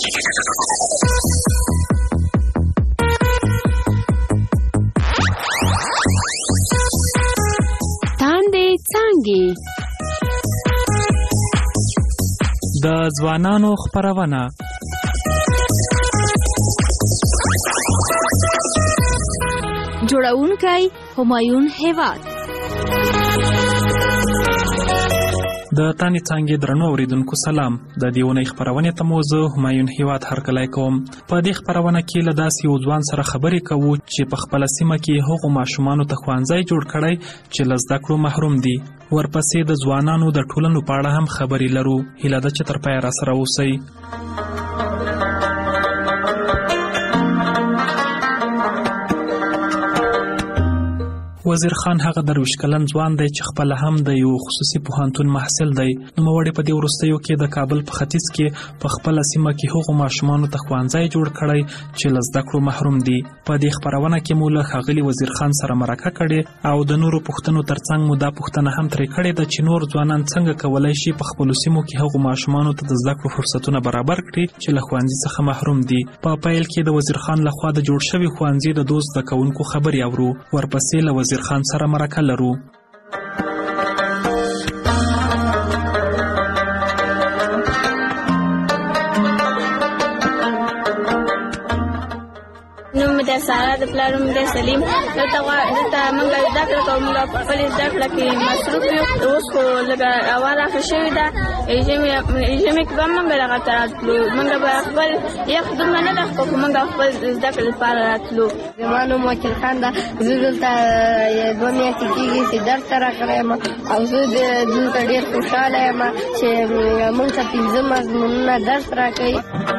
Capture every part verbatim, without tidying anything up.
تاندې څانګې د ځوانانو خپرونه. جوړونکی همایون هیواد. د تاندې څانګې درنو اوریدونکو سلام. د دې اونۍ خپرونې ته مو زه همایون هیواد هرکلی کوم. په دې خپرونه کې له داسې یو ځوان سره خبرې کوو چې په خپله سیمه کې هغو ماشومانو ته ښوونځی جوړ کړی چې له زده کړو محروم دي. ورپسې د ځوانانو د ټولنو په اړه هم خبرې لرو. هیله ده چې تر پایه راسره اوسئ. وزیر خان هغه درویش کلن ځوان دی چې خپله هم د یو خصوصي پوهنتون محصل دی. نوموړی په دې وروستیو کې د کابل په ختیځ کې په خپله سیمه کې هغو ماشومانو ته ښوونځی جوړ کړی چې له زده کړو محروم دي. په دې خپرونه کې مو له ښاغلي وزیر خان سره مرکه کړې او د نورو پوښتنو ترڅنګ مو دا پوښتنه هم ترې کړې ده چې نور ځوانان څنګه کولی شي په خپلو سیمو کې هغو ماشومانو ته د زده کړو فرصتونه برابر کړي چې له ښوونځي څخه محروم دي. په پیل کې د وزیر خان لخوا د جوړ شوي ښوونځي د دوست زده کوونکو خبرې اورو. ورپسې له وزیر خان سره مرکه لرو. نوم مې د سارا، د پلار نوم د سلیم. دلته دلته موږ زده کړه کوو، موږ په خپلې زده کړه کې مصروف یو. اوس خو لږه هوا راښه شوې ده، ژمي ژمي کې به موږ دغه ته راتلو. موږ به خپل یخ دومره نه ده خو موږ خپل زده کړې لپاره راتلو. زما نوم وکیل خان ده. زه دلته دوه میاشتې کېږي چې درس ته راغلی یم او زه دلته ډېر خوشحاله یم چې موږ ته پنځه مضمونونه درس راکوي.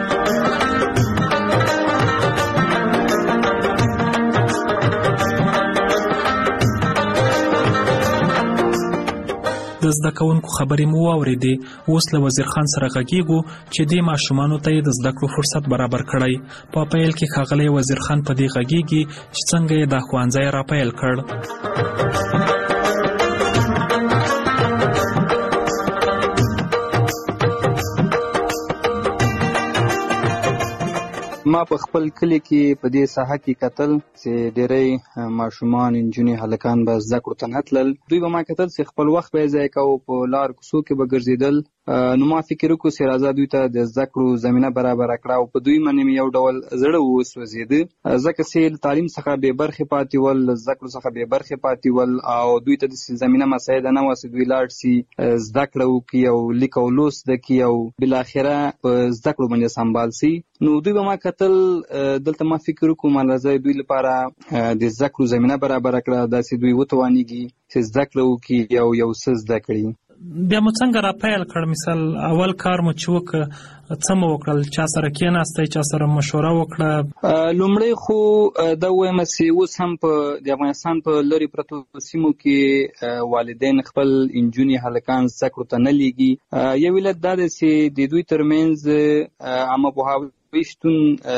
د زده کوونکو خبرې مو واورېدې. اوس له وزیر خان سره غږیږو چې دې ماشومانو ته یې د زده کړو فرصت برابر کړی. په پیل کې ښاغلی وزیر خان په دې غږیږي چې څنګه یې دا ښوونځی راپیل کړ. ما په خپل کلی کې په دې ساحه کې کتل چې ډېری ماشومان، نجونې، هلکان به زده کړو ته نه تلل. دوی به ما کتل چې خپل وخت به یې ضایع کوو، په لار کوڅو کې به ګرځېدل. نو ما فکر وکړو چې راځه دوی ته د زده کړو زمینه برابره کړه او په دوی باندې مې یو ډول زړه وسوځېده، ځکه چې له تعلیم څخه بې برخې پاتې ول، له زده کړو څخه بې برخې پاتې ول او دوی ته داسې زمینه مساعده نه وه چې دوی لاړ شي زده کړه وکړي او لیک او لوست زده کړي او بالاخره په زده کړو باندې سمبال شي. نو دوی به ما کتل، دلته ما فکر وکړو ما راځه دوی لپاره د زده کړو زمینه برابره کړه، داسې دوی وتوانېږي چې زده کړه وکړي او یو څه زده کړي. بیا مو څنګه راپیل کړ؟ مثال اول کار مو چې وکړ څه مو وکړل؟ چا سره کېناستئ؟ چا سره مشوره وکړه؟ لومړی خو دا ووایم چې اوس هم په د افغانستان په لرې پرتو سیمو کې والدین خپل نجونې، هلکان زده کړو ته نه لیږي. یو علت دا دی چې د دوی ترمنځ عامه پوهاوی شتون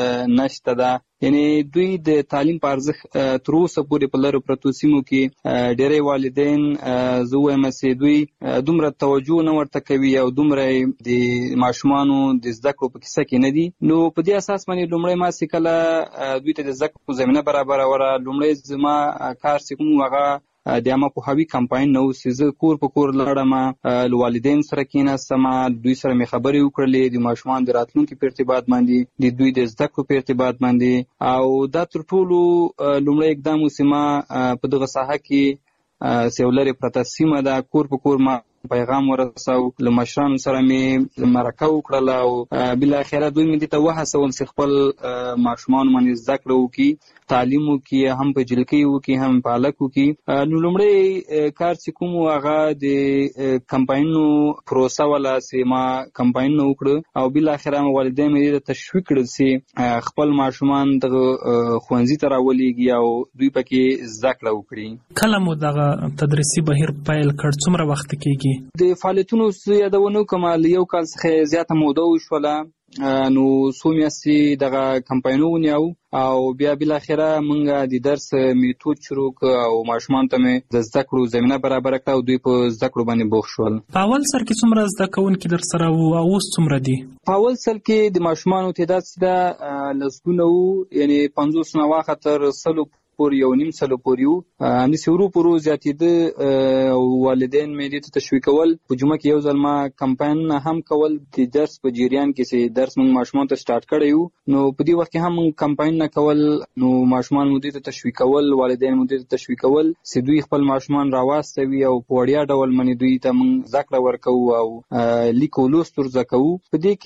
نشته ده. یعنی دوی د تعلیم په ارزښت تر اوسه پورې په لرو پرتو سیمو کې ډېری والدین زه وایم چې دوی دومره توجه نه ورته کوي او دومره د ماشومانو د زده کړو په کیسه کې نه دي. نو په دې اساس باندې لومړی ما چې کله دوی ته د زده کړو زمینه برابروله، لومړی زما کار چې کوم هغه د عامه پوهاوي کمپاین نه و چې زه کور په کور لاړم، له والدینو سره کېناستم، دوی سره مې خبرې وکړلې د ماشومانو د راتلونکي په ارتباط باندې، د دوی د زده کړو په ارتباط باندې. او دا تر ټولو لومړی اقدام و چې ما په دغه ساحه کې چې یو لرې پرته سیمه ده، کور په کور ما پیغام ورساو، له مشرانو سره مې مرکه وکړله او بالاخره دوی مې دې ته وهڅول چې خپل ماشومان باندې زده کړه وکړي، تعلیم وکړي، هم په جلکۍ وکړي هم په هلک وکړي. نو لومړی کار چې کوم هغه د کمپاینونو پروسه وله چې ما کمپاینونه وکړه او بالاخره مې والدین مې دې ته تشویق کړل چې خپل ماشومان دغه ښوونځي ته راولېږي او دوی پکې زده کړه وکړي. کله مو دغه تدریسي بهیر پیل کړ؟ څومره وخت کېږي؟ د فعالیتونو یادونه کوم له یو کال څخه زیاته موده وشوله نو څو میاشتې دغه کمپاینونه ونیو او بیا بل اخره مونږ د درس میتود شروع کړ او ماشومان ته مې د زده کړو زمینه برابر کړه او دوی په زده کړو باندې بوخت شول. په اول سر کې څومره زده کوونکي در سره وو او اوس څومره دي؟ په اول سر کې د ماشومانو تعداد چې لسګونه وو، یعنی پنځوس نه واخه تر سلو پورې یو نیم سلو پورې وو. همداسې ورو په ورو زیاتېده او والدین مې دې ته تشویق کول. په جمعه کې یو ځل ما کمپاینونه هم کول د درس په جریان کې چې درس موږ ماشومانو ته سټارټ کړی وو، نو په دې وخت کې هم موږ کمپاینونه کول، نو ماشومان مو دې ته تشویق کول، والدین مو دې ته تشویق کول چې دوی خپل ماشومان راواستوي او په وړیا ډول باندې دوی ته موږ زده کړه ورکوو او لیک او لوست ور زده کوو. په دې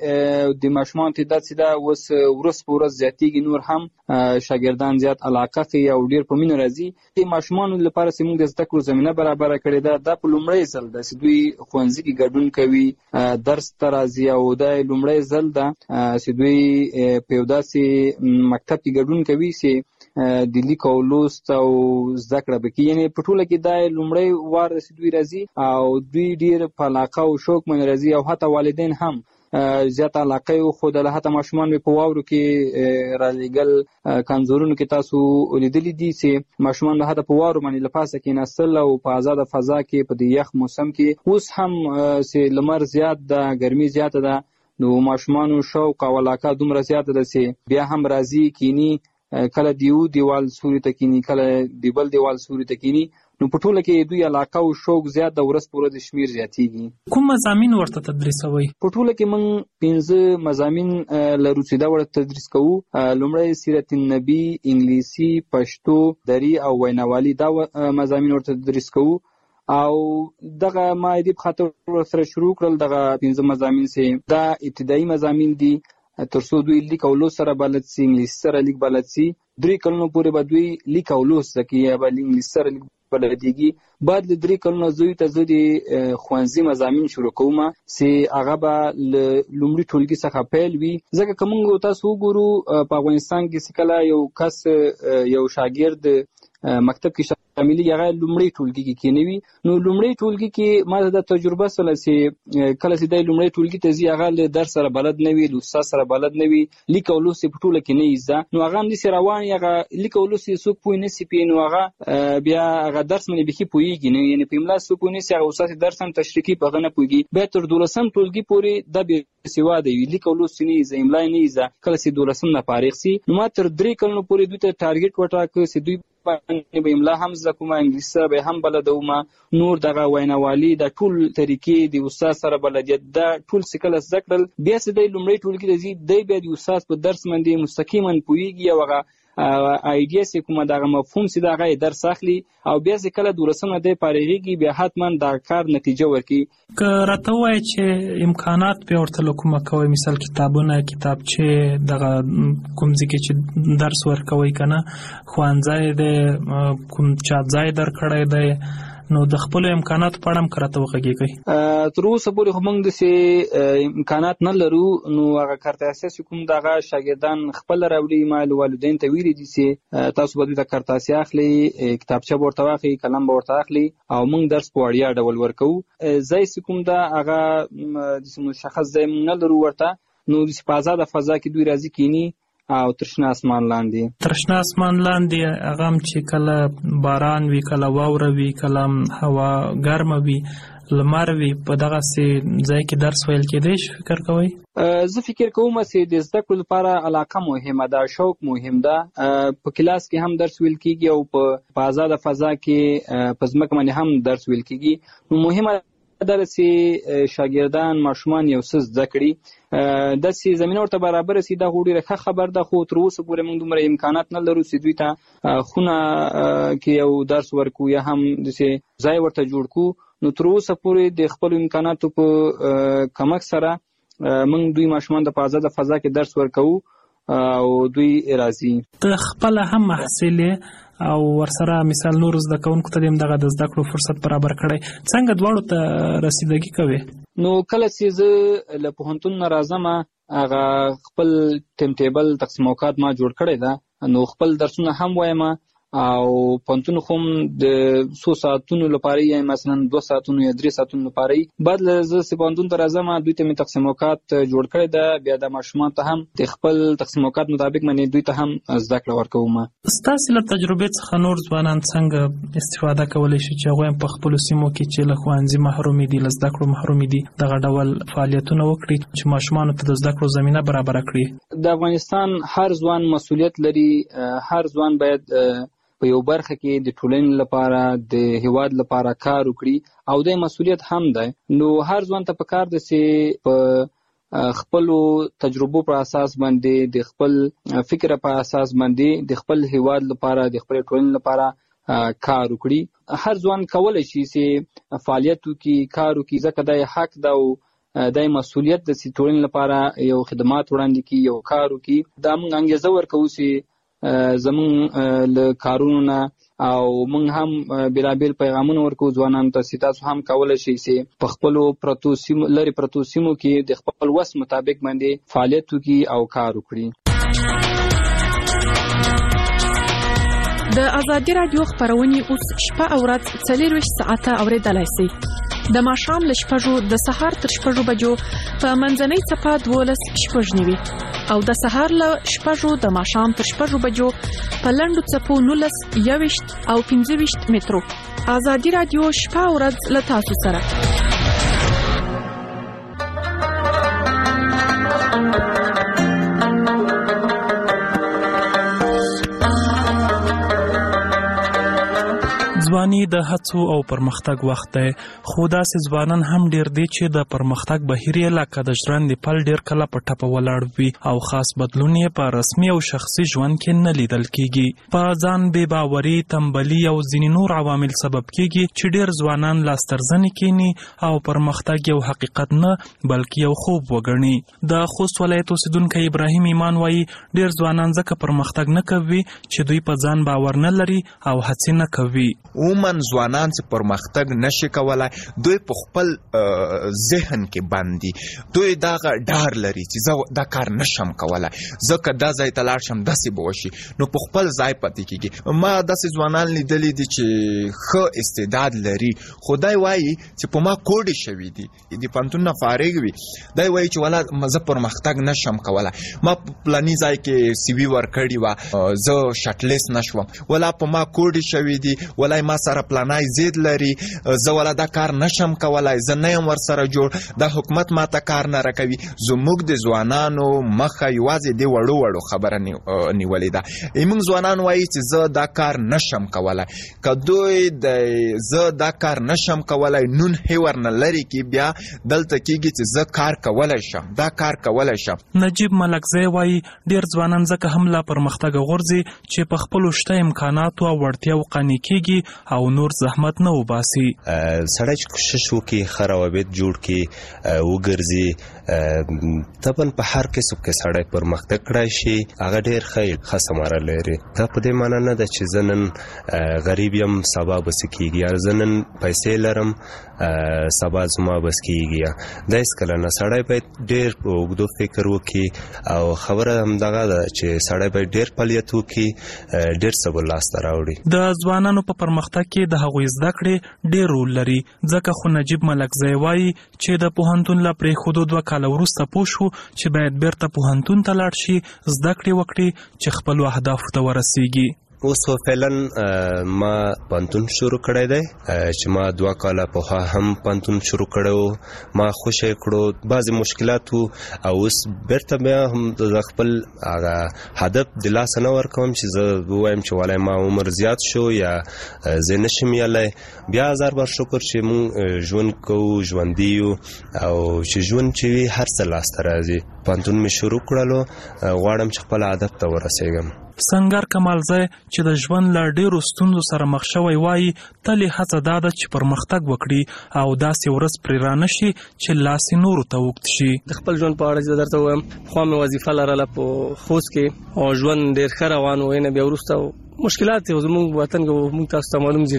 کې د ماشومانو تعداد چې دا اوس ورځ په ورځ زیاتېږي، نور هم شاګردان زیات علاقه کوي او ډېر په مینه راځي. د ماشومانو لپاره چې موږ د زده کړو زمینه برابره کړې ده، دا په لومړی ځل ده چې دوی ښوونځي کې ګډون کوي، درس ته راځي او دا لومړی ځل ده چې دوی په یو داسې مکتب کې ګډون کوي چې د لیک او لوست او زده کړه به کوي. یعنې په ټوله کې دا لومړی وار ده چې دوی راځي او دوی ډېر په علاقه او شوق باندې راځي او حتی والدین هم زیات علاقه یو خوده. حتی ماشومان مې په واورو کې رالیږل، کانزورونو کې تاسو لیدلی دي چې ماشومان به حتی په واورو باندې له پاسه کېناستل او په آزاده فضا کې په دې یخ موسم کې. اوس هم چې لمر زیات ده، ګرمي زیاته ده، نو ماشومانو شوق او علاقه دومره زیاته ده چې بیا هم راځي کینی، کله د یو دیوال سوري ته کینی، کله د بل دیوال سوري ته کینی. نو په ټوله کې دوی علاقه او شوق زیات د ورځ په ورځ شمیر زیاتېږي. کوم مضامین ورته تدریسوي؟ په ټوله کې موږ پنځه مضامین لرو چې دا ورته تدریس کوو. لومړی سیرت النبی، انګلیسي، پښتو، دري او ویناوالي، دا مضامین ورته تدریس کوو. او دغه ما دې په خاطر سره شروع کړل دغه پنځه مضامین چې دا ابتدایي مضامین دي، تر څو دوی لیک او لوست سره بلد سي، انګلیسي سره لیک بلد سي. درې کلونو پورې به دوی لیک او لوست زده کوي یا به انګلیسي سره لیک بلدیږي. بعد له درې کلونو زوی ته زه د ښوونځي مضامین شروع کوم چې هغه به له لومړي ټولګي څخه پیل وي. ځکه که موږ تاسو وګورو په افغانستان کې چې کله یو کس یو شاګرد مکتب کې شاملي هغه لومړی ټولګي کې کېنوي، نو لومړی ټولګي کې ما د تجربه سره چې کله چې د لومړی ټولګي ته ځي هغه له درس سره بلد نه وي، له استاد سره بلد نه وي، لیک او لوست په ټوله کې نه زده، نو هغه همداسې روان وي، هغه لیک او لوست یې څوک پوه نه سي پوهېږي، نو هغه بیا هغه درس باندې بیخي پوهېږي نه، یعنې په املا څوک پوه نه سي، هغه استاد درس هم تشریح کوي په هغه نه پوهېږي. بیا تر دولسم ټولګي پورې دا بېسواده وي، لیک او لوست نه یې زده، املا یې نه زده. کله چې دولسم نه فارغ سي، نو ما تر درې کلونو پورې دوی ته ټارګېټ وټاکه چې دوی باندې به املا هم زده کوم، انګلیسي سره به هم بلدوم، نور دغه ویناوالي د ټول طریقې د استاد سره بلدیت دا ټول چې کله زده کړل، بیا چې دی لومړی ټولګي ته ځي، دی بیا د استاد په درس باندې مستقیما پوهېږي او هغه آیډیا چې کومه دغه مفهوم چې د هغه یې درس اخلي او بیا چې کله دولسم نه دی فارغېږي بیا حتما د کار نتیجه ورکوي. که راته ووایې چې امکانات بیا ورته له کومه کوئ، مثال کتابونه، کتابچې، دغه کوم ځای کې چې درس ورکوئ که نه، ښوونځی دی، کوم چاپځای درکړی دی، نو د خپلو امکاناتو په اړه هم که راته وغږېږئ. تر اوسه پورې خو موږ داسې امکانات نه لرو، نو هغه کارت اساسي کوم دغه شاګردان خپله راوړي، ما له والدینو ته ویلي دي چې تاسو به دوی ته کارت اساسي اخلي، کتابچه به ورته واخلي، قلم به ورته اخلي او موږ درس په وړیا ډول ورکوو. ځای چې کوم ده هغه داسې مشخص ځای موږ نه لرو ورته، نو داسې په ازاده فضا کې دوی راځي کینی او ترشنه اسمان لاندې. ترشنه اسمان لاندې هغه هم چې کله باران وي، کله واوره وي، کله هوا ګرمه وي، لمر وي، په دغسې ځای کې درس ویل کېدی شي، فکر کوئ؟ زه فکر کوم چې د زده کړو لپاره علاقه مهمه ده، شوق مهم ده. په کلاس کې هم درس ویل کېږي او په آزاده فضا کې په ځمکه باندې هم درس ویل کېږي. نو مهمه ده چې شاګردان ماشومان یو څه زده کړي، داسې زمینه ورته برابره سي، دا خو ډېره ښه خبر ده، خو تر اوسه پورې موږ دومره امکانات نه لرو چې دوی ته خونه کې یو درس ورکو یا هم داسې ځای ورته جوړ کړو. نو تر اوسه پورې د خپلو امکاناتو په کمک سره موږ دوی ماشومان ته په آزاده فضا کې درس ورکوو او دوی راځي. ته خپله هم محصل او ورسره مثال نور زده کوونکو ته دغه د زده کړو فرصت برابر کړی، څنګه دواړو ته رسیدګي کوې؟ نو کله چې زه له پوهنتون نه راځم، هغه خپل ټیم ټیبل تقسیم اوقات ما جوړ کړی ده، نو خپل درسونه هم وایم او پوهنتون خو د څو ساعتونو لپاره یا مثلا دوه ساعتونو یا درې ساعتونو لپاره بعد له زه چې پوهنتون ته راځم دوی ته مې تقسیم اوقات جوړ کړی ده. بیا د ماشومان ته هم د خپل تقسیم اوقات مطابق باندې دوی ته هم زده کړه ورکوم. ستاسو له تجربې څخه نور ځوانان څنګه استفاده کولی شي چې هغوی په خپلو سیمو کې چې له ښوونځي محرومې دي، له زده کړو محرومې دي، دغه ډول فعالیتونه وکړي چې ماشومانو ته د زده کړو زمینه برابره کړي؟ د افغانستان هر ځوان مسؤلیت لري. هر ځوان باید په یو برخه کې د ټولنې لپاره د هیواد لپاره کار وکړي او د مسؤلیت هم ده. نو هر ځوان ته پکار ده چې په خپل تجربو پر اساس باندې د خپل فکر په اساس باندې د خپل هیواد لپاره د خپل ټولنې لپاره کار وکړي. هر ځوان کولای شي چې فعالیت وکړي، کار وکړي، ځکه دا حق ده او دا مسؤلیت د ټولنې لپاره یو خدمات وړاندې کړي، یو کار وکړي. دا موږ انګیزه ورکوو چې زموږ له کارونو نه او موږ هم بېلابېل پیغامونه ورکوو ځوانانو ته چې تاسو هم کولی شئ چې په خپلو پرتو سیمو لرې پرتو سیمو کې د خپل وس مطابق باندې فعالیت وکړي او کار وکړي. د ازادي راډیو خبرونه اوس شپه او ورځ څلورویشت ساعته اورېدلای شئ. د ماښام له شپږو د سهار تر شپږو بجو په منځنۍ څپه دولس شپږ نوي او د سهار له شپږو د ماښام تر شپږو بجو په لنډو څپو نولس یوویشت او پنځه ویشت مترو. ازادي راډیو شپه او ورځ له تاسو سره. ځواني د هڅو او پرمختګ وخت دی، خو داسې ځوانان هم ډېر دي چې د پرمختګ بهیر یې لکه د ژرندې پل ډېر کله په ټپه ولاړ وي او خاص بدلون یې په رسمي او شخصي ژوند کې نه لیدل کېږي. په ځان بې باوري، تنبلي او ځینې نور عوامل سبب کېږي چې ډېر ځوانان لاسترزنې کیني او پرمختګ یو حقیقت نه بلکې یو خوب وګڼي. د خوست ولایت اوسېدونکی ابراهیم ایمان وایي ډېر ځوانان ځکه پرمختګ نه کوي چې دوی په ځان باور نه لري او هڅې نه کوي. عموما ځوانان چې پرمختګ نشي کولای دوی په خپل ذهن کې باندې دوی دغه ډار لري چې زه دا کار نشم کولای، ځکه دا ځای ته لاړ شم داسې به وشي، نو په خپل ځای پاتې کېږي. ما داسې ځوانان لیدلي دي چې ښه استعداد لري خو دی وایي چې په ما کوډې شوي دي، د پوهنتون نه فارغ وي، دی وایي چې ولا زه پرمختګ نشم کولای، ما په پلاني ځای کې سی وي ورکړې وه، زه شټلیست نشوم، ولا په ما کوډې شوي دي، ولا ما سره پلانای زید لري، زه ولا دا کار نشم کولای، زه نه یم ورسره جوړ، دا حکومت ما ته کار نه راکوي. زموږ د ځوانانو مخه یوازې د وړو وړو خبره نیولې ده. موږ ځوانان وایي چې زه دا کار نشم کولای، که دوی د زه دا کار نشم کولای نون هی ورنه لري کې بیا دلته کېږي چې زه کار کولی شم، دا کار کولی شم. نجیب ملکزی وایي ډېر ځوانان ځکه هم لا پرمختګ غورځي چې په خپلو شته امکاناتو او وړتیاو قانع کېږي او نور زحمت نه وباسي. سړی چې کوشش وکړي ښه روابط جوړ کړي وګرځي، طبعا په هر کسب کې سړی پرمختګ کړی شي، هغه ډېر ښه ښه ثمره لري. دا په دې معنی نه ده چې زه نن غریب یم سبا به څه کېږي، یا زه نن پیسې لرم سبا زما بس کېږي. دا هېڅکله نه، سړی باید ډېر په اوږدو فکر وکړي او خبره همدغه ده چې سړی باید ډېر فعالیت وکړي، ډېر څه به لاسته راوړي. د ځوانانو په پرمختګ کې د هغوی زده کړې ډېر رول لري، ځکه خو نجیب ملکزی وایي چې د پوهنتون له پرېښودو دوه کاله وروسته پوه شو چې باید بیرته پوهنتون ته لاړ شي، زده کړې وکړي چې خپلو اهدافو ته ورسیږي. اوس فعلا ما پوهنتون شروع کړی دی چې ما دوه کاله پخوا هم پوهنتون شروع کړی، ما خوشی کړو، بعضې مشکلات وو او اوس بیرته بیا هم د خپل هغه هدف د لاسه نه ورکوم چې زه ووایم چې والای ما عمر زیات شو یا زه نشم یلی. بیا هزار بار شکر چې مونږ ژوند کوو، ژوندي یو او چې ژوند چې وي هر څه لاسته راځي. پوهنتون مې شروع کړلو، غواړم چې خپل هدف ته ورسېږم. سنگر کمالزی چې د ژوند له ډېرو ستونزو سره مخ شوی وایي تل یې هڅه دا ده چې پرمختګ وکړي او داسې ورځ پرې رانشي چې لاس یې نورو ته اوږد شي. د خپل ژوند په اړه چې درته ووایم، پخوا مې وظیفه لرله په خوست کې او ژوند ډېر ښه روان و، نه بیا وروسته مشکلات یې زموږ وطن کې موږ تاسو ته معلوم دي ډېر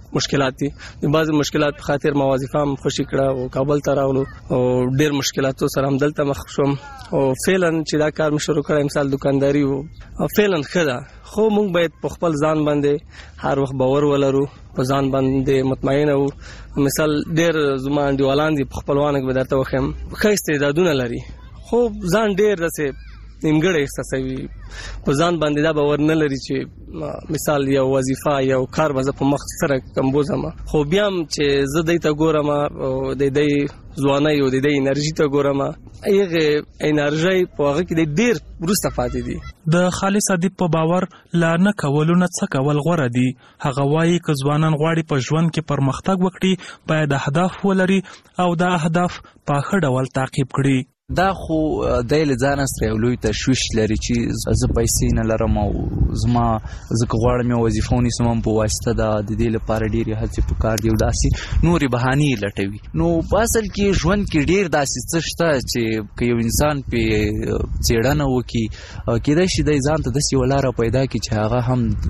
مشکلات دي. د بعض مشکلات په خاطر ما وظیفه هم خوشي کړه او کابل ته راغلو او ډیر مشکلاتو سره هم دلته مخ شوم او فعلا چې دا کار مې شروع کړم مثال دکانداري او فعلا خدا خو موږ باید په خپل ځان باندې هر وخت باور ولرو، په ځان باندې مطمئن او مثال ډیر زما انډیوالان دي په خپلوانو کې به درته وخم ښه استعدادونه لري خو ځان ډیر داسې نیمګړی احساسوي، په ځان باندې دا باور نه لري چې مثال یو وظیفه یو کار به زه په مخ سره کمبوزم، خو بیا هم چې زه دی ته ګورم او د دی ځوانۍ او د دی انرژي ته ګورم، هغه انرژي په هغه کې ډیر وروسته پاتې دي. د خالص ادیب په باور لا نه کولو نه څه کول غوره دي. هغه وایي که ځوانان غواړي په ژوند کې پرمختګ وکړي باید اهداف ولري او دا اهداف په ښه ډول تعقیب کړي. دا خو دی له ځانه سره یو لوی تشویش لري چې زه پیسې نه لرم او زما زه که غواړم یو وظیفه ونیسم هم په واسطه ده، د دې لپاره ډېرې هڅې پکار دي او داسې نورې بهانې یې لټوي. نو په اصل کې ژوند کې ډېر داسې څه شته چې که یو انسان پرې څېړنه وکړي کېدای شي دی ځان ته داسې یوه لاره پیدا کړي چې هغه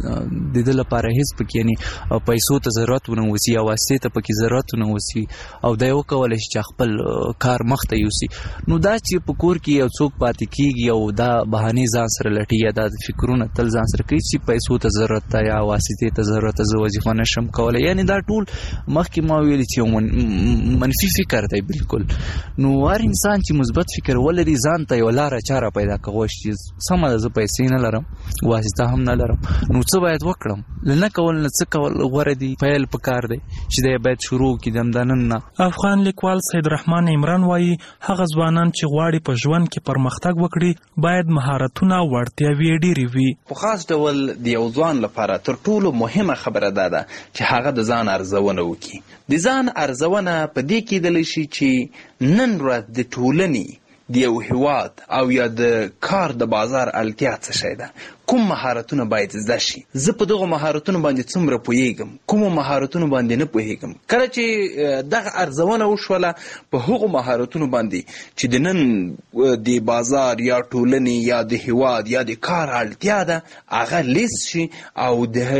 هم د ده لپاره هېڅ پکې یعنې پیسو ته ضرورت ونه اوسي یا واسطې ته پکې ضرورت ونه اوسي او دی وکولی شي چې خپل کار مخته یوسي. نو دا چې په کور کې یو څوک پاتې کېږي او دا بهانې ځان سره لټي یا دا فکرونه تل ځان سره کوي چې پیسو ته ضرورت ده یا واسطې ته ضرورت ده، زه وظیفه نشم کولی، یعنی دا ټول مخکې ما ویلي چې یو منفي فکر دی بالکل. نو هر انسان چې مثبت فکر ولري ځان ته یوه لاره چاره پیدا کولی چې سمه ده زه پیسې نه لرم واسطه هم نه لرم نو څه باید وکړم، له نه کول نه څه کول غوره دي، پیل پکار دی چې دی باید شروع کړي همدا نن. افغان لیکوال سید رحمان عمران وایي هغه ځوانان چې غواړي په ژوند کې پرمختګ وکړي باید مهارتونه او وړتیاوې ډېرې وي. په خاص ډول د یو ځوان لپاره تر ټولو مهمه خبره دا ده چې هغه د ځان ارزونه وکړي. د ځان ارزونه په دې کېدلی شي چې نن ورځ د ټولنې د یو هیواد او یا د کار د بازار اړتیا څه شی ده، کوم مهارتونه باید زده شي، زه په دغو مهارتونو باندې څومره پوهیږم، کومو مهارتونو باندې نه پوهیږم. کله چې دغه ارزونه وشوله په هغو مهارتونو باندې چې د نن د بازار یا ټولنې یا د هیواد یا د کار اړتیا ده هغه لیست شي او د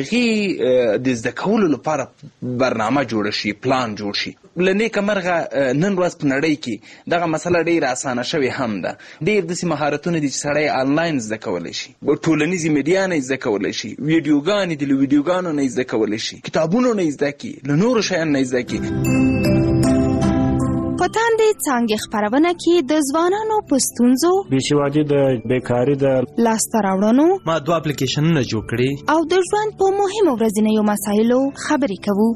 هغې د زده کولو لپاره برنامه جوړه شي، پلان جوړ شي. له نیکه مرغه نن ورځ په نړۍ کې دغه مسله ډېره اسانه شوې هم ده، ډېر داسې مهارتونه دي چې سړی آنلاین زده کولی شي، ټولنیز ټولنیزې میډیا نه زده کولی شي، ویډیوګانې دي له ویډیوګانو نه زده کولی شي، کتابونو نه زده کړي، له نورو شیانو نه زده کړي. په تاندې څانګې خپرونه کې د ځوانانو په ستونزو، بېسوادي د بیکاري د لاسته راوړنو، ما دوه اپلیکیشنونه جوړ کړي او د ژوند په مهمو ورځنیو مسایلو خبرې کوو.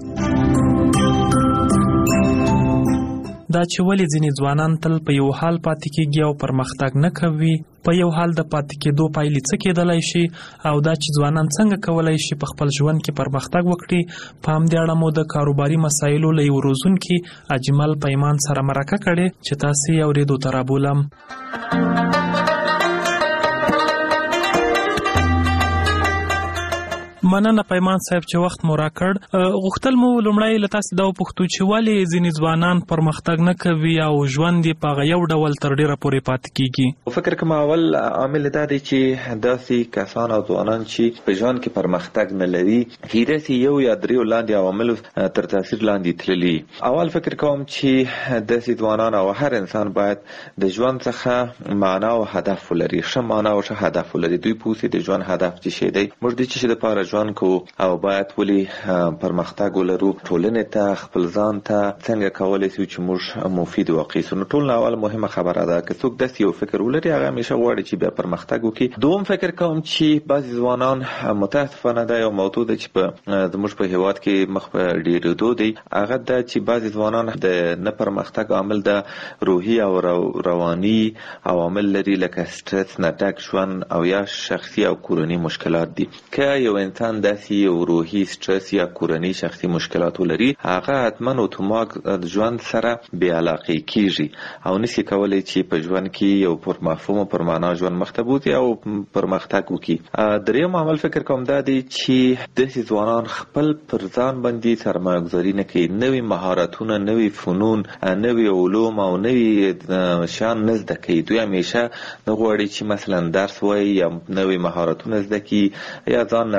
دا چې ولې ځینې ځوانان تل په یو حال پاتې کېږي او پرمختګ نه کوي، په یو حال د پاتې کېدو پایلې څه کېدلی شي او دا چې ځوانان څنګه کولی شي په خپل ژوند کې پرمختګ وکړي، په همدې اړه مو د کاروباري مسایلو له یو روزونکي اجمل پیمان سره مرکه کړې چې تاسې یې اورېدو ته رابولم. مننه پیمان صاحب چې وخت مو راکړ. غوښتل مو لومړی له تاسې دا وپوښتو چې ولې ځینې ځوانان پرمختګ نه کوي او ژوند یې په هغه یو ډول تر ډېره پورې پاتې کېږي؟ فکر کوم اول عامل دا دی چې داسې کسان او ځوانان چې په ژوند کې پرمختګ نه لري هیرسي یو یا دریو لاندې عواملو تر تاثیر لاندې تللي. اول فکر کوم چې داسې ځوانان او هر انسان باید د ژوند څخه معنا او هدف ولري، ښه معنا او ښه هدف ولري. دوی پوهیږي د ژوند هدف څه شی دی، موږ د څه شي لپاره ژوند کوو او باید ولې پرمختګ ولرو، ټولنې ته خپل ځان ته څنګه کولی شو چې موږ مفید واقع سو. نو ټول نه اول مهمه خبره ده که څوک داسې یو فکر ولري هغه همیشه غواړي چې بیا پرمختګ وکړي. دوم فکر کوم چې بعضې ځوانان متاسفانه دا یو موضوع ده چې په زموږ په هیواد کې مخ په ډېرېدو دی، هغه ده چې بعضې ځوانان د نه پرمختګ عامل د روحي او رواني عوامل لري لکه سټرس نه ډک ژوند او یا شخصي او کورني مشکلات دي. که یو انسان داسې یو روحي سټرس یا کورني شخصي مشکلات ولري هغه حتما اتومات ژوند سره بې علاقې کېږي او نشي کولی چې په ژوند کې یو پرمفهوم او پرمعنا ژوند مخته بوځي او پرمختګ وکړي. دریم عامل فکر کوم دا دی چې داسې ځوانان خپل پر ځان باندې سرمایه ګذاري نه کوي، نوي مهارتونه، نوي فنون، نوي علوم او نوي شیان نه زده کوي. دوی همیشه نه غواړي چې مثلا درس وایي یا نوي مهارتونه زده کړي یا ځان نړۍ سره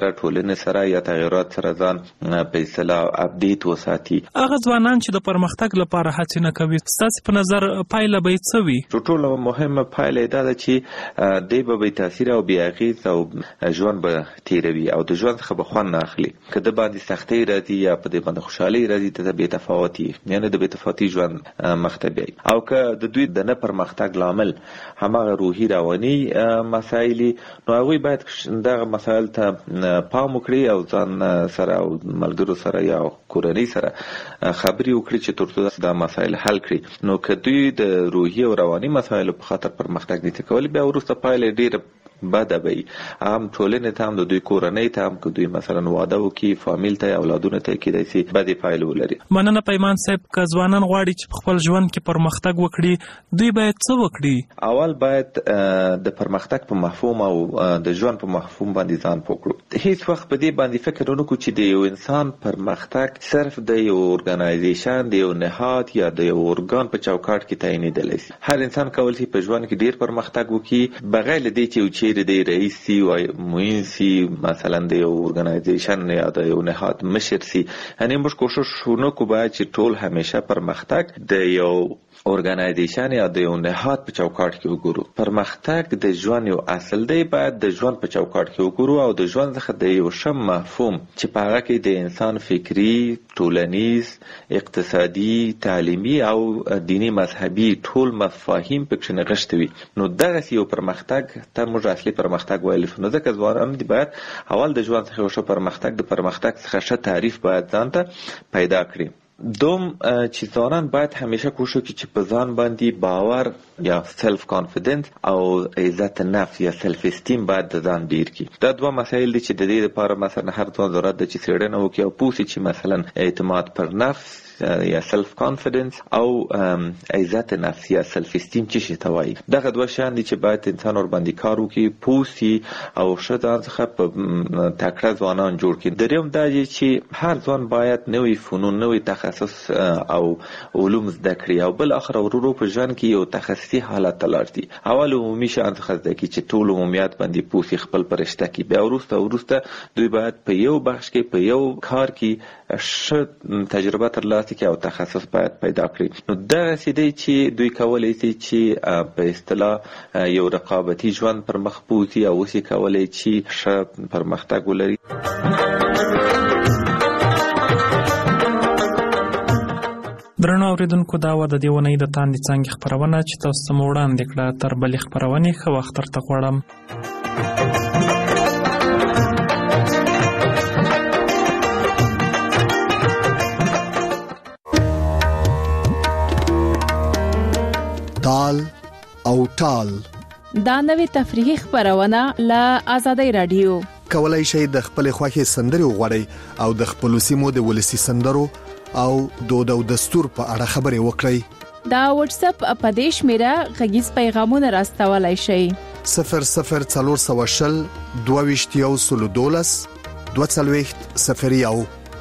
سره ټولنې سره یا تغیرات سره ځان په اصطلاح اپډیټ وساتي. هغه ځوانان چې د پرمختګ لپاره هڅې نه کوي، ستاسو په نظر پایله به یې څه وي؟ تر ټولو مهمه پایله دا ده چې دی به بې تاثیره او بې اغېزه او ژوند به تېروي او د ژوند څخه به خوند نه اخلي. که د باندې سختۍ راځي یا په دې باندې خوشحالۍ راځي ته د بې تفاوتي یعنې د بې تفاوتي ژوند مخ ته بیایي. او که د دوی د نه پرمختګ لامل هماغه روحي رواني مسایل نو هغوی باید دغه مسایل ته پام وکړي او ځان سره او ملګرو سره یا کورنۍ سره خبرې وکړي چې تر څو دا مسایل حل کړي. نو که دوی د روحي او رواني مسایلو په خاطر پرمختګ نشي کولی، بیا وروسته پایله ډېره بده به وي. هم ټولنې ته هم د دوی کورنۍ ته هم که دوی مثلا واده وکړي، فامیل ته اولادونو ته کېدای شي بدې پایلې ولري. مننه پیمان صاحب. که ځوانان غواړي چې په خپل ژوند کې پرمختګ وکړي، دوی باید څه وکړي؟ اول باید د پرمختګ په مفهوم او د ژوند په مفهوم باندې ځان پوه کړو. هیڅ وخت په دې باندې فکر ونه کړو چې د یو انسان پرمختګ صرف د یو ارګنایزیشن، د یو نهاد یا د یو ارګان په چوکاټ کې تعینېدلی شي. هر انسان کولی شي په ژوند کې ډېر پرمختګ وکړي بغیر له دې چې یو چیرې د رئیس سی او معین سی مثلا د یو ارګنایزیشن یا د یو نهاد مشر سی. یعنی موږ کوشش وکړو باید چې ټول همیشه پرمختګ د یو ارګنایزیشن یا د یو نهاد په چوکاټ کې وګورو. پرمختګ د ژوند یو اصل دی، باید د ژوند په چوکاټ کې وګورو او د ژوند څخه د یو ښه مفهوم چې په هغه کې د انسان فکري، ټولنیز، اقتصادي، تعلیمي او دینی مذهبي ټول مفاهیم پکې نغښتي وي. نو دغسې یو پرمختګ ته موږ اصلي پرمختګ ویلی شو. نو ځکه ځوانان دي باید اول د ژوند څخه یو ښه پرمختګ د پرمختګ څخه ښه تعریف باید ځان ته پیدا کړي. دوم چې ځوانان باید همیشه کوشش وکړي چې په ځان باندې باور یا سلف کانفیډنس او عزت نفس یا سلف استیم باید د ځان ډیر کړي. دا دوه مسایل دي چې د دې لپاره مثلا هر ځوان ضرورت ده چې څېړنه وکړي او پوه شي چې مثلا اعتماد پر نفس یا سلف کانفیډنس او عزت نفس یا سلف استیم څه شي ته وایي. دغه دوه شیان دي چې باید انسان ور باندې کار وکړي، پوه شي او ښه ځان څخه په تکړه ځوانان جوړ کړي. درېیم دا دی چې هر ځوان باید نوي فنون، نوي تخصص او علوم زده کړي او بل اخر ورو په ژوند کې یو تخصصي حالت ته لاړ شي. اول عمومي شیان څخه زده کړي چې ټول عمومیات باندې پوه شي، خپل په رشته کې. بیا وروسته وروسته دوی باید په یو بخش کې په یو کار کې ښه تجربه ترلاسه کړي او تخصص باید پیدا کړي. نو دغسې دی چې دوی کولی شي چې په اصطلاح یو رقابتي ژوند پر مخ بوځي او اوس یې کولی چې ښه پرمختګ ولري. درنو اورېدونکو، دا وه د دې اونۍ د تاندې څانګې خپرونه چې تاسو ته مو وړاندې کړه. تر بلې خپرونې ښه وخت درته غواړم. تال او ټال دا نوې تفریحي خپرونه له آزادۍ رادیو. کولای شئ د خپل خوښې سندرې وغواړئ او د خپل سیمو د ولسی سندرو او دود او دستور په اړه خبرې وکړئ. دا واتس اپ په دې شمیره غږیز پیغامونه راستولای شئ. صفر صفر څلور سوه شل دوه ویشت یو سلو دولس دوه څلوېښت صفر یو.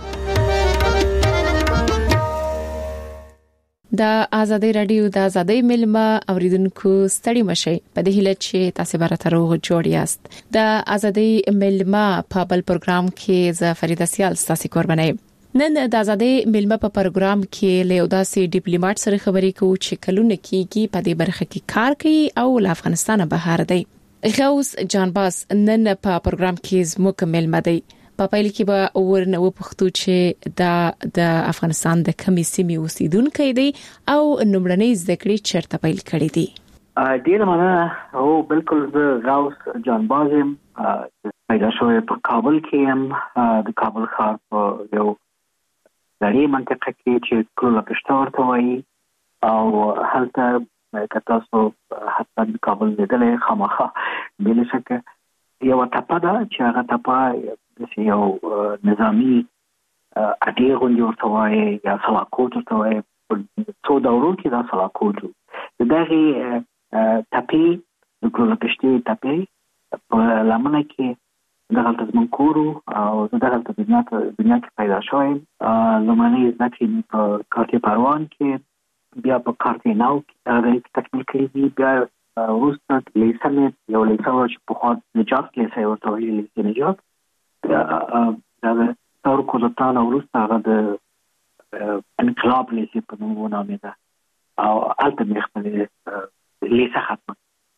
د آزادۍ رادیو د آزادۍ ملما اوریدونکو ستړي مشي. په دې هیله چې تاسو به راته روغ جوړ یاست. د آزادۍ ملما په بل پروګرام کې ز فریده سیال ستاسو قرباني. نن د آزادۍ ملما په پروګرام کې له داسې ډیپلوماټ سره خبرې کوو چې کلونه کېږي په دې برخه کې کار کوي او له افغانستان بهر دی. غوث جانباز نن په پروګرام کې زموږ ملما دی. په پایله کې به ورنه وپوښتو چې دا د افغانستان د کمې سیمې اوسیدونکو دی او نومړنۍ زده کړې چیرته پیل کړې دي. ډیره مننه. او بالکل زه غوث جانباز یم، پیدا شوی په کابل کې یم، د کابل ښار په یو لړۍ منطقه کې چې کرولا پشته ورته وایي او هلته که تاسو حتی د کابل لیدلی خامخا بې شکه یوه تپه ده چې هغه تپه داسې یو نظامي اډې غوندې ورته وایي یا سلاکوټ ورته وایي. په څو دورو کې دا سلاکوټ و. د دغې تپې د کرولا پشتې تپې په لمنه کې دغلته زموږ کور و او زه دغلته دنیا کې پیدا شوی یم. لومړنۍ زده کړې مې په کارتې پروان کې، بیا په کارتې نو کې هغه تکمیل کړي دي. بیا وروسته لیسه مې یو لیسه وه چې پخوا نجات لیسه یې ورته وایي، لیسې نجات. دا ثور کودتا وروسته هغه د انقلاب لیسې په نوم ونامېده او هلته مې خپلې لیسه ختمه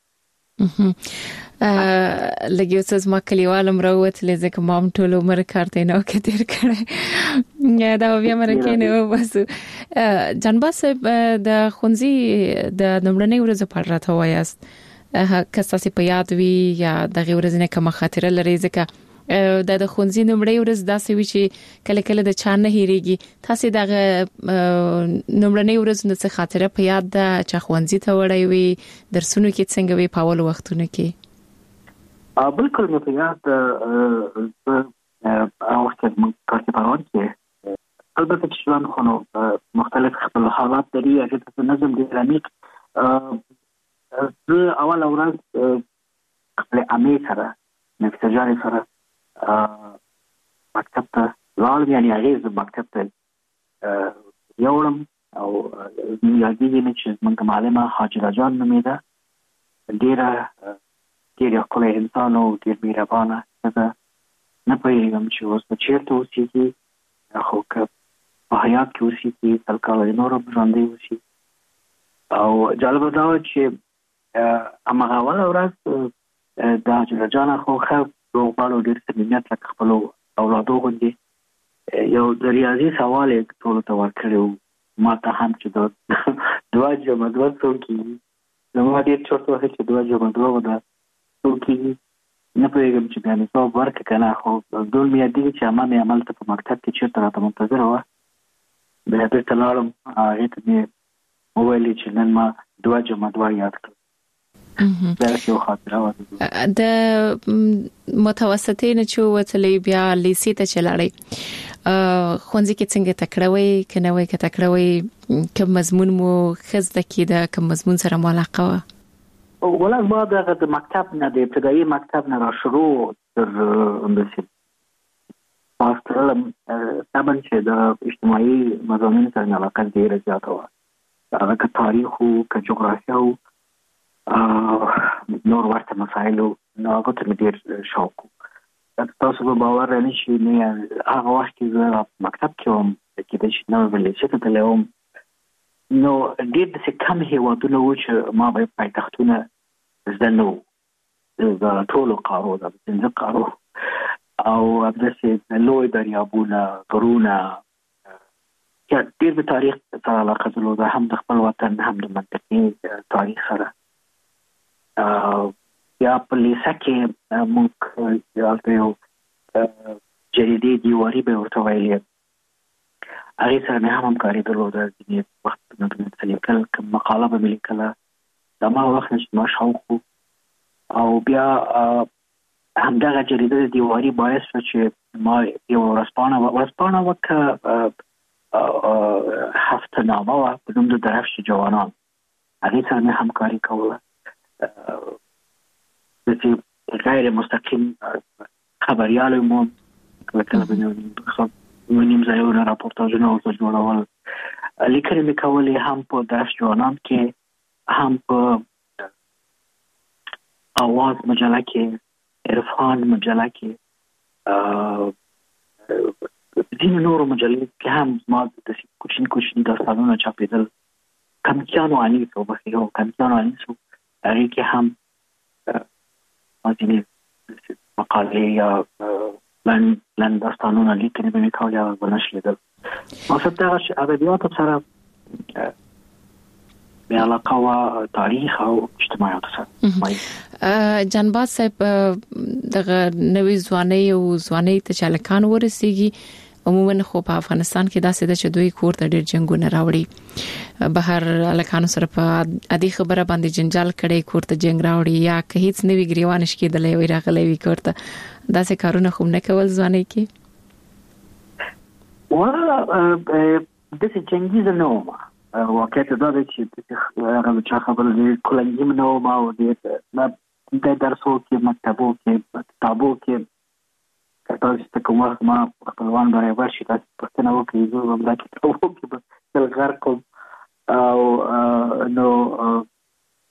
لږ یو څه زما کلیوال هم راووتلې ځکه ما هم ټول عمر کار ته نه وکړ تېر کړی دا بیا مرکې نه وباسو جانباز صاحب د ښوونځي د لومړنۍ ورځې په اړه راته ووایاست که ستاسې په یاد وي یا دغې ورځې نه کومه خاطره لرئ ځکه دا د ښوونځي لومړۍ ورځ داسې وي چې کله کله د چا نه هېرېږي تاسې دغه لومړنۍ ورځ نه څه خاطره په یاد ده چې ښوونځي ته وړی وي درسونو کې څنګه وي په اولو وختونو کې بالکل مې په یاد ده هغه وخت کې موږ کار کې په روان کې البته چې ژوند خو نو مختلف خپل حالات لري هغې ته نظم ډېر عمیق زه اوله ورځ خپلې عمې سره نفیسه جانې سره مکتب ته لاړم یعنې هغې زه مکتب ته یوړم او یادېږي مې چې زموږ معلمه حاجره جان نومېده ډېره ډېر ښکلی انسان او ډېر مهربانه ښځه نه پوهېږم چې اوس به چېرته اوسېږي خو که په حیات کې اوسېږي سل کاله نور هم ژوندی اوسي او جالبه دا وه چې هماغه اوله ورځ د حاجره جانه خو ښه روغبړ او ډېر صمیمیت لکه خپلو اولادو غوندې یو د ریاضي سوال یې ټولو ته ورکړی و ما ته هم چې دا دوه جمع دوه څو کېږي زما ډېر چورت وهل چې دوه جمع دوه به دا څو کېږي نه پوهېږم چې بیا مې ځواب ورکړه که نه خو ډول مې یادېږي چې عمه مې هملته په مکتب کې چېرته راته منتظره وه بیا بېرته لاړم هغې ته مې وویلې چې نن ما دوه جمع دوه یاد کړل د متوسطې نه چې وتلې بیا لیسې ته چې لاړې ښوونځي کې څنګه تکړه وئ که نه وئ که تکړه وئ کوم مضمون مو ښه زده کېده کوم مضمون سره مو علاقه وه ولا ما دغه د مکتب نه د ابتدایي مکتب نه را شروع تر همداسې پاس تللم طبعا چې د اجتماعي مضامینو سره مې علاقه ډېره زیاته وه هغه که تاریخ و که جغرافیه و نور ورته مسایلو نو هغه ته مې ډېر شوق و تاسو به باور نه شي مې هغه وخت کې زه مکتب کې وم کېدای شي نوی به لیسې ته تللی وم نو ډېر داسې کم هېوادونه وو چې ما به پایتختونه زده نه وو د ټولو قارو د پنځه قارو او همداسې لوی دریابونه غرونه ډېر به تاریخ سره علاقه درلوده هم د خپل وطن هم د منطقې تاریخ سره یا په لیسه کې موږ هلته یو جریدې دیواري به یې ورته ویلې هغې سره مې هم همکاري درلوده ځینې وختونه به مې څه لیکل کوم مقاله به مې لیکله د هماغه وخت نه چې زما شوق و او بیا همدغه جریده د دیواري باعث شوه چې ما یو ورځپاڼه ورځپاڼه وه که هفتهنامه وه په نوم د درفش جوانان هغې سره مې همکاري کوله داسې غیر مستقیم خبریال مو کله کله به نیم ځایونه راپورتاژونه ورته جوړول لیکنې مې کولې هم په درفش جوانان کې هم په آواز مجله کې عرفان مجله کې ځینې نورو مجلې کې هم زما داسې کوچني کوچني داستانونه چاپېدل کمکیانو انیس و بخیر و کمکیانو انیس و هغې کې هم ما ځینې مقالې یا لنډ داستانونه لیکنې به مې کولې هغه به نشرېدل مقصد دغه چې ادبیاتو سره مې علاقه وه تاریخ او اجتماعیاتو سره جانباز صاحب دغه نوې ځوانۍ او ځوانۍ ته چې هلکان ورسېږي عموما خو په افغانستان کې داسې ده چې دوی کور ته ډېر جنګونه راوړي بهر هلکانو سره په عادي خبره باندې جنجال کړی کور ته جنګ راوړي یا که هیڅ نه وي ګریوان نشي کېدلی وي راغلی وي کور ته داسې کارونه خو نه کول ځوانۍ کې والا داسې جنګیزه نه وم واقعیت دا دی چې هغه چا خبره ډېر کلنګي م نه وم او ډېر د درسو کې مکتبو کې کتابو کې که تاسو ته کوم وخت ما خپلوان برابر شي تاسو پوښتنه وکړئ زه به دا کتابو کې به تل غرق کوم او نو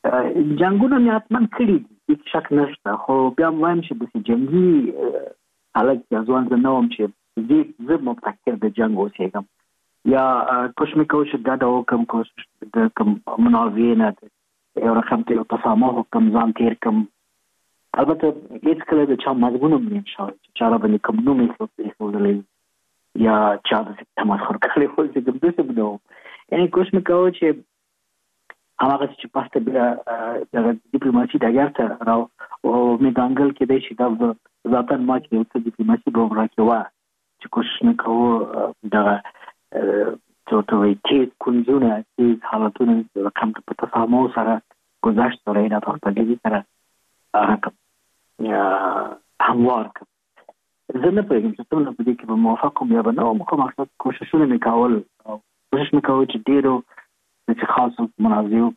جنګونه مې حتما کړي دي هېڅ شک نشته خو بیا هم وایم چې داسې جنګي هلک یا ځوان زه نه وم چې زه زه مبتکر د جنګ اوسېږم یا کوشش مې کوو چې ډډه وکړم کوشش د کوم منازعې نه یو رقم ته یو تسامح وکړم ځان تېر کړم. البته هېڅکله د چا مضمون هم نیم شوی چې چا راباندې کوم نوم ایښودلی یا چا داسې تمسخر کړی و چې همداسې به نه وم. یعنې کوشش مې کوو چې هماغسې چې پس ته بیا دغه ډیپلوماسي ډګر ته را ومیدانګل کېدی شي دا به ذاتا ما کې یو څه ډیپلوماسي به هم راکې وه چې کوشش مې کوو دغه څه ورته وایي تیز کونځونه تیز حالتونه رقم ته په تفاهمو سره گذشت سره این اتحادیه سره هغه کړم هموار کړم. زه نه پوهېږم چې څومره په دې کې به موافق وم یا به نه وم، خو مقصد کوششونه مې کول او کوشش مې کوو چې ډېرو چې خاصو منازعو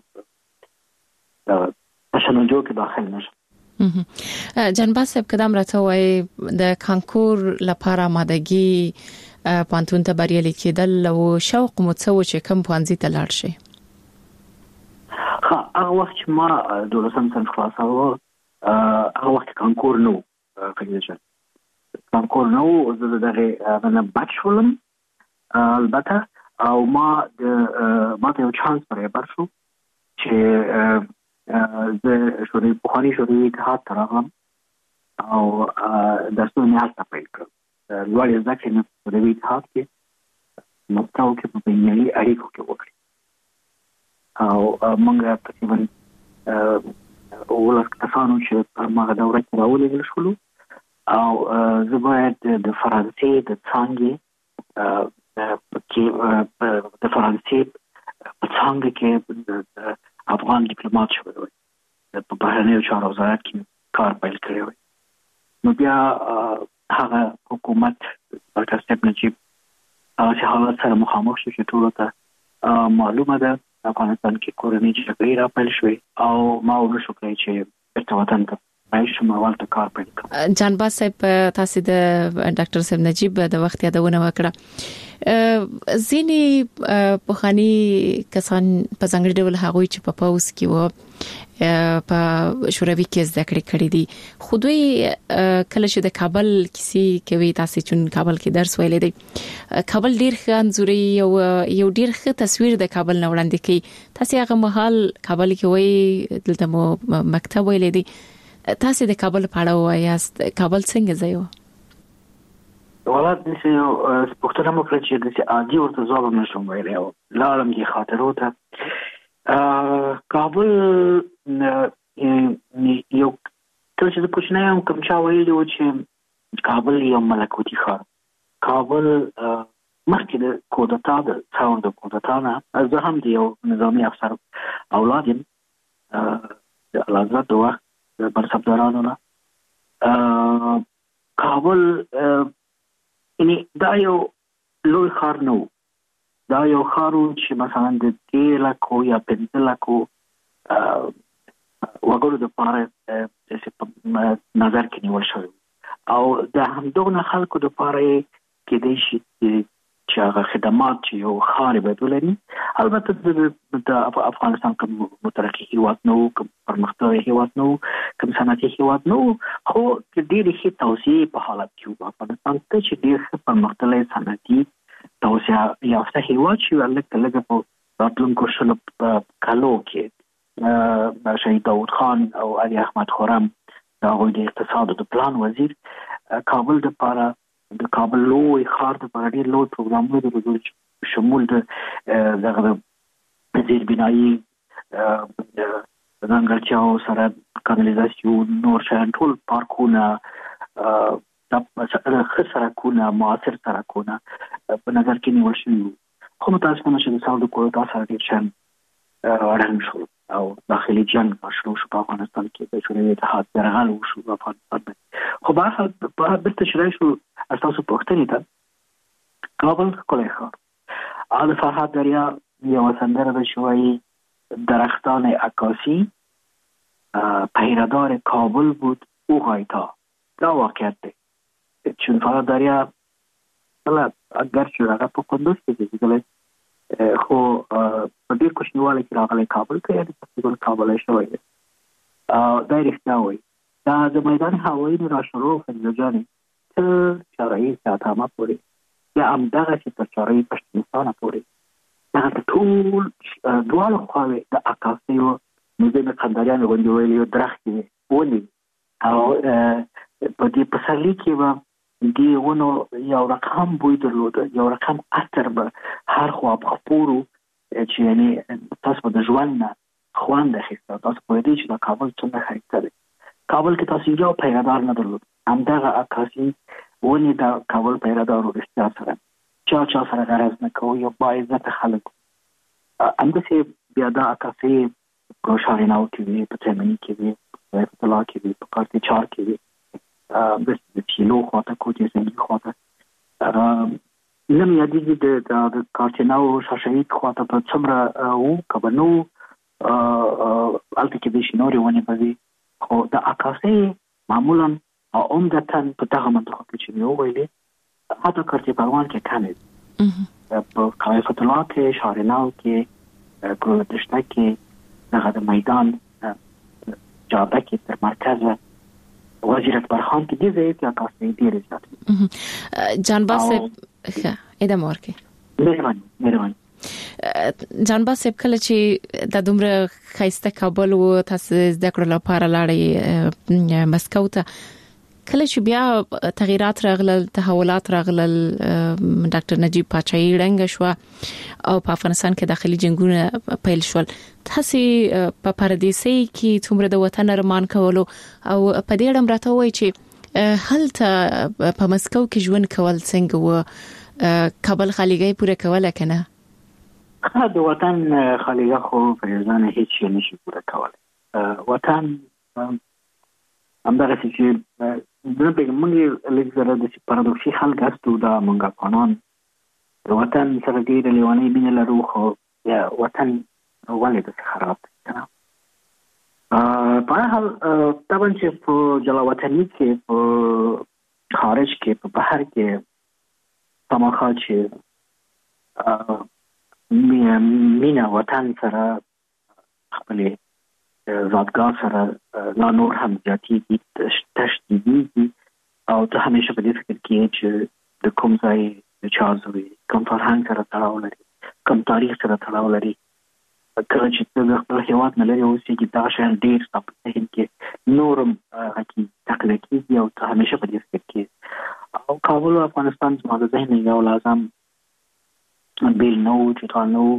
کې تشنجو کې داخل نشم. جنباز صاحب کدام راته وایي د کانکور لپاره آمادګي پانتون ته بریالي کېدل او شوق مو څه و چې کوم پوهنځي ته لاړ شئ؟ ښه هغه وخت چې ما دولسم صنف خلاصاوه هغه وخت کانکور نه و فکر کانکور نه و زه د دغې نه بچ شولم البته او ما د ما ته یو چانس برابر شو چې زه شوري پخواني شوري اتحاد ته راغلم او درسونه مې هلته پیل کړل. لوړې زده کړې مې په شوري اتحاد کې مستاو کې په بینالمللي اړیکو کې وکړې او موږ تقریبا اوولس کسانو چې په هماغه دوره کې راولېږل شولو او زه باید د فرانسې د څانګې د فرانسې په څانګه کې افغان ډیپلومات شوی وای په بهرنیو چارو وزارت کې کار پیل کړی وای. نو بیا هغه حکومت ډاکټر صاحب نجیب هغه حالات سره مخامخ شو چې ټولو ته معلومه ده افغانستان کې کورنۍ جګړې را پیل شوې او ما ونشو کړی چې بیرته وطن ته راشم او هلته کار پیل کړم. جانباز صاحب تاسو د ډاکټر صاحب نجیب د وخت یادونه وکړه. ځینې پخواني کسان په ځانګړي ډول هغوی چې په پاوس کې و په شوروي کې زده کړې کړې دي خو دوی کله چې د کابل کیسې کوي تاسو چې کابل کې درس ویلې دي کابل ډیر ښه انځوري یو یو ډیر ښه تصویر د کابل نه وړاندې کوي. تاسو هغه مهال کابل کې وایي دلته مو مکتب ویلې دي تاسو د کابل په اړه وایاست کابل څنګه ځای و؟ ولات دې یو پښتنه مو کړی چې د عادي ورته ځواب نشم ویلی او لاړم کې خاطرو ته. کابل یو کله چې د کوچنی یم کوم چا ویلي و چې کابل یو ملکوتي ښار. کابل مخکې د کودتا د څاور د کودتا نه زه هم د یو نظامي افسر اولاد یم د الازاد د وخت د منصبدارانو نه. کابل یعنی دا یو لوی ښار نه و، دا یو ښار و چې مثلا د درې لکو یا پنځه لکو وګړو دپاره په نظر کې نیول شوی او د همدغه خلکو دپاره یې کېدی شي چې هغه خدمات چې یو ښار یې باید ولري. البته د افغانستان کوم مترقي هېواد نه و، کوم پرمختللی هېواد نه و، کوم صنعتي هېواد نه و، خو د ډېرې ښې توسعې په حالت کې و. افغانستان ته چې ډېر ښه پرمختللی صنعتي توسعه یافته هېواد شي لږ لږ په راتلونکو شلو کلو کې شهید داود خان او علي احمد خرم د هغوی د اقتصاد او د پلان وزیر کابل دپاره د کابل لوی ښار دپاره ډېر لوی پروګرامونه درلودل شمول د دغه د زیربنایي ځانګړتیاو سره کانالیزاسیون نور شیان ټول پارکونه ښه سړکونه معاصر سړکونه په نظر کې نیول شوي وو. خو متاسفانه چې د څاور د کودتا سره ډېر شیان ړنګ شول او داخلي جنګ شروع شو په افغانستان کې د شوروي اتحاد یرغل وشو په افغانستان باندې. خو به هر حال بیرته چې راشو ستاسو پوښتنې ته کابل ښکلی ښار. د فرهاد دریا یوه سندره ده چې وایي درختان عکاسی پیردار کابل بود او غایتا. دا واقعیت دی چون فرهاد دریا اگر چې هغه په کندوز کې زیږېدلی خو په ډېر کوچنیوالي کې راغلی کابل ته یا د تقریبا کابلی شوی دی. دا یې رښتیا وایي. دا د میدان هوایي نه راشروع خدیجه جانې تر چارایي ساتامه پورې یا همدغه چې تر چارایي پښتونستانه پورې دغه ټول دواړه خواوې د عکاسیو موږ د قنداریانو غونډې ویلې یو درخت دی ونې او په دې پسرلي کې به دې ونو یو رقم بوی درلوده یو رقم عطر به هر خوا په خپورو چې یعنې تاسو به د ژوند نه خوند اخیسته تاسو پوهېدئ چې دا کابل څومره ښایسته دی کابل کې تاسو یو پیرهدار نه درلود همدغه عکاسي ونې د کابل پیرهدارو رښتیا سره چا چا سره غرض نه کوو یو باعزته خلک همداسې بیا دا عکاسي په شاریناو کې وي په تیمني کې وي په رفت الله کې وي په کارتي چار کې وي د چیلو خواته کوټې زنګي خواته نه مې یادېږي د کارتیناو شاشهید خواته په څومره وو که به نه وو هلته کې د شنورې ونې به وي خو د عکاسۍ معمولا عمدتا په دغه منطقو کې چې مې وویلې حتی کارتي پروان کې کمې په رفت الله کې شاریناو کې په دشته کې دغه د میدان جاده کې تر مرکزه وزیر اکبر خان کې دې ځای کې عکاسۍ ډېرې زیاتې جانباز صاحب ښه ادامه ورکړئ مهرباني مهرباني جانباز صاحب کله چې د دومره ښایسته کابل و تاسو زده کړو لپاره لاړئ مسکو ته کله چې بیا تغیرات راغلل تحولات راغلل ډاکټر نجیب پاچاهي ړنګه شو او په افغانستان کې داخلي جنگونه پیل شول تاسو په پردیسۍ کې څومره د وطن ارمان کولو او په دې اړه راته وایي چې هلته په مسکو کې ژوند کول څنګه و کابل خالیګۍ پوره کوله کنه خا د وطن خالیګه خو فریضانه هیڅ شي نشي پوره کوله وطن همدغه چې د موږ لږ زره د پارادوکسي خلک هستو دا موږ افغانان د وطن سره ډېره لیونۍ مینه لرو خو یا وطن ولې داسې خراب دی که نه په هر حال طبعا چې په جلا وطني کې په خارج کې په بهر کې خامخا چې مینه وطن سره خپلې زادګاه سره لا نور هم زیاتېږي تشدیدېږي او ته همیشه په دې فکر کې چې د کوم ځای د چا زوی کوم فرهنګ سره تړاو لري کوم تاریخ سره تړاو لري کله چې ته د خپل هېواد نه لرې اوسېږي دغه شیان ډېر ستا په ذهن کې نور هم هغې تقلیه کېږي او ته همیشه په دې فکر کې او کابل او افغانستان زما د ذهن یو لازم بیل نه و چې تا نه و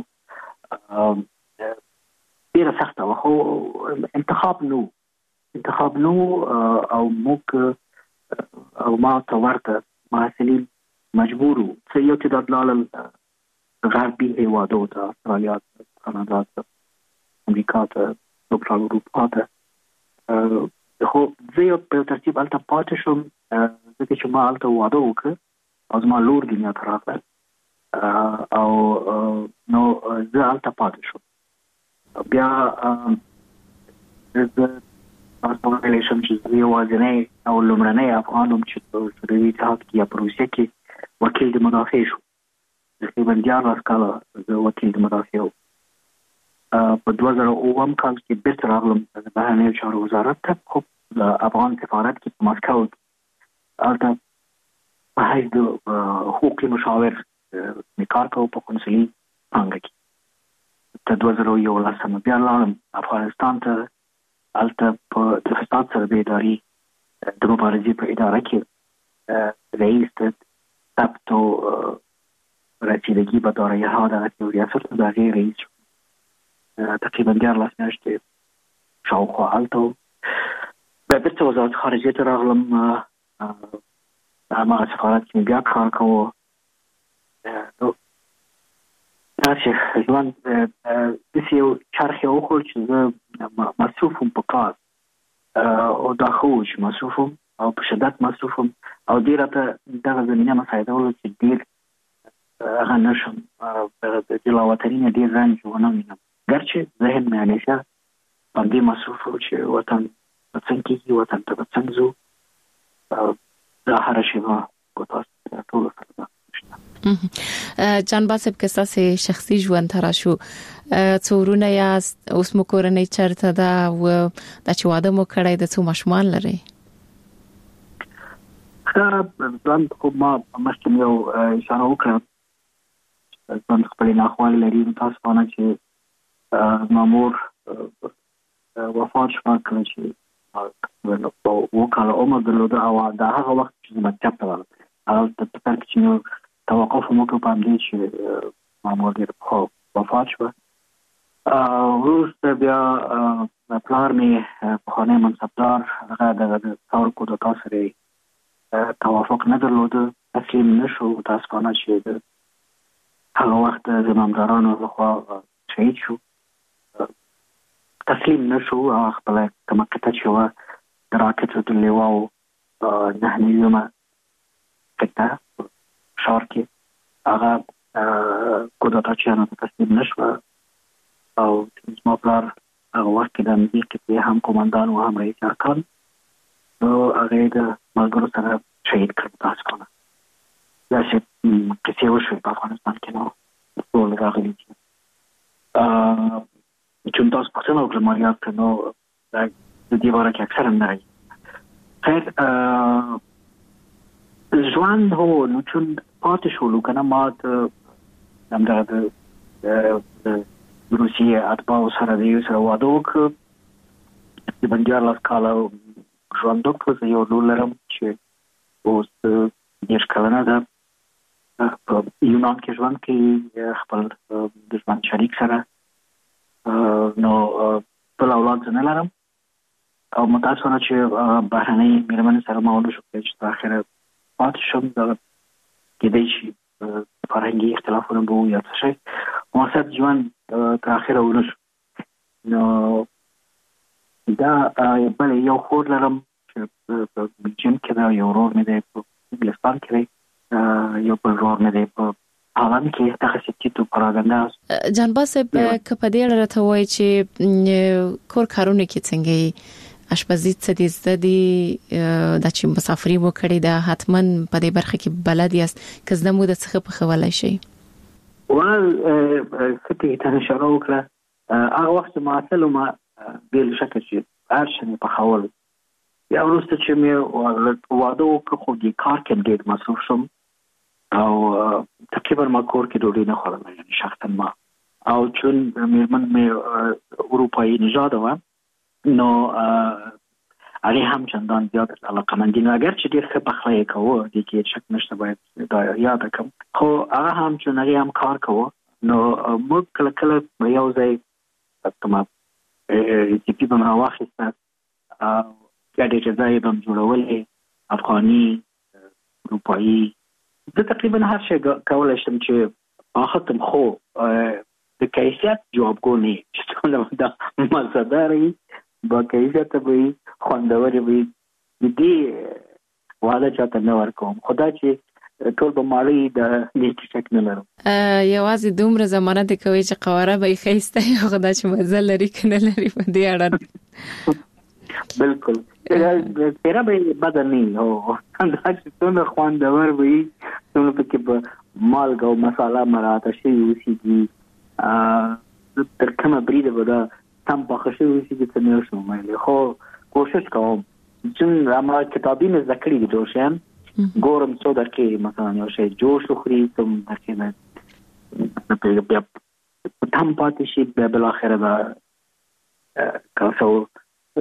ډېره سخته وه خو انتخاب نه و انتخاب نه و او موږ او ما ته ورته محصلین مجبور وو څه یو تعداد لاړل غربي هېوادو ته استرالیا ته کاناډا ته امریکا ته سوکړال اروپا ته خو زه یو په ترتیب هلته پاتې شوم ځکه چې ما هلته واده وکړ او زما لور دنیا ته راغله او نو زه هلته پاتې شوم بیا زه تاسو ویلی شم چې زه یوازینی او لومړنی افغان وم چې په سوډوي اتحاد کې یا په روسیه کې وکیل د مدافع شو تقریبا دیارلس کاله زه وکیل د مدافع وم په دوه زره اووم کال کې بېرته راغلم د بهرنیو چارو وزارت ته خو د افغان سفارت کې په مسکو کې هلته په حیث د حقوقي مشاور مې کار کوو په قونسلي پانګه کې ته دوه زره یولسمه بیا لاړم افغانستان ته هلته په د فساد سره بیداري د مبارزې په اداره کې رئیس د ثبت و رسیدگی به دارایی ها در ریاست و دقیقه رئیس شد تقریبا دیارلس میاشتې شاوخوا هلته و بیا بیرته وزارت خارجیه ته راغلم هماغه سفارت کې مې بیا کار کوو داسې ژوند داسې یو چرخ یې وخوړ چې زه مصروف وم په کار او دا ښه و چې مصروف وم او په شدت مصروف وم او ډېر راته دغه زمینه مساعدوله چې ډېر هغه نه شم د جلاوطني نه ډېر رنج ونه وینم ګرچې ذهن مې همیشه باندې مصروف و چې وطن به څنګه کېږي وطن ته به څنګه ځو دا هره شېبه په تاسو ټولو سره ده جانباز صاحب که ستاسې شخصي ژوند ته راشو څو وروڼه یاست اوس مو کورنۍ چېرته ده او دا چې واده مو کړی د څو ماشومان لرئ ځان خو ما مخکې یو اشاره وکړه ځان خپلې ناخوالې لري تاسو باندې چې زما مور وفات شوه کله چې اووه کاله عمر درلوده او دا هغه وخت چې زه مکتب ته ورغلم هغه په سر کې چې مې توقف هم وکړ په همدې چې زما مور ډېر پخوا وفات شوه. وروسته بیا پلار مې پخوانی منصبدار هغه د ثور کودتا سره توافق نه درلوده تسلیم نه شو متاسفانه چې د هغه وخت د زمامدارانو لخوا شهید شو تسلیم نه شو او خپله کومه قطعه چې وه د راکټو د لیواو نهه نویمه قطعه شار کې هغه کودتاچیانو ته تسلیم نه شوه او زما پلار هغه وخت کې د همدې قطعې هم قومندان و هم رئیس ارکان نو هغه یې د ملګرو سره شهید کړ متاسفانه داسې قصې وشوې په افغانستان کې نو ټول راغلي دي چون تاسو پوښتنه وکړه ما یاد کړه نو د دې باره کې اکثرا نه راځي خیر ژوند هو نو چون پاتې شولو که نه ما د همدغه د روسیې اتباعو سره د یو سره واده وکړ تقریبا دیارلس کاله ژوند وکړو زه یو لور لرم چې اوس دېرش کلنه ده په یونان کې ژوند کوي خپل د ژوند شریک سره نو بل اولاد زه نه لرم او متاسفانه چې بهرنۍ مېرمنې سره ما ونه شو کولی چې تر اخره پاتې شم دغه کېدی شي فرهنګي اختلافونه به وو یا څه شی مقصد ژوند تر اخره ونه شو نو دا بل یو خور لرم چې په بلجیم کې ده یو ورور مې دی په انګلستان کې دی یو بل ورور مې دی په هالند کې دغسې ټیټو پراګنده جانباز صاحب که په دې اړه راته وایي چې کور کارونه کې څنګه یې اشپزي څه دي زده دي دا چې مسافري مو کړې ده حتما په دې برخه کې بلد یاست که زده مو د څه پخولی شئ ول ښه ته ته اشاره وکړه هغه وخت چې معاصل وم بېل شکه چې هر شی مې پخول بیا وروسته چې مې واده وکړ خو دې کار کې ډېر مصروف شوم او تقریبا ما کور کې ډوډۍ نه خوړله یعنې شخصا ما او چون مېرمن مې اروپایي نژاده وه نو هغې هم چندان زیات علاقه‌مندي نه اگر چې ډېر ښه پخلی یې کوه دې کې شک نشته باید دا یاده کړم خو هغه هم چون هغې هم کار کوه نو موږ کله کله په یو ځای کومه ریسیپي به م راواخیسته یا ډېر ځای به م جوړولې افغاني اروپایي زه تقریبا هر شی کولی شم چې آختم خو د کیفیت جوابګو نه وي چې څومره دا مزهداره وي با کیفیته به وي خوندورې به وي د دې واده چاته نه ورکوم خو دا چې ټول به ماړه د دې شک نه لرم یوازې دومره ضمانت یې کوي چې قواره به یې ښایسته وي خو دا چې مزه لري که نه لري په دې اړه بالکل پیره به بده نه او دا چې څومره خوندور به وي څومره پکې به مالګه او مساله مراعته شوي اوسېږي تر کومه بریده به دا سم پاخه شوي اوسېږي څه نه شم ویلی خو کوشش کوم چون ما کتابي مې زده کړي دي ټول شیان ګورم څو دقیقې مثلا یو شی جوش وخوري څو دقیقې نه بیا تم پاتې شي بیا بالاخره به کاسه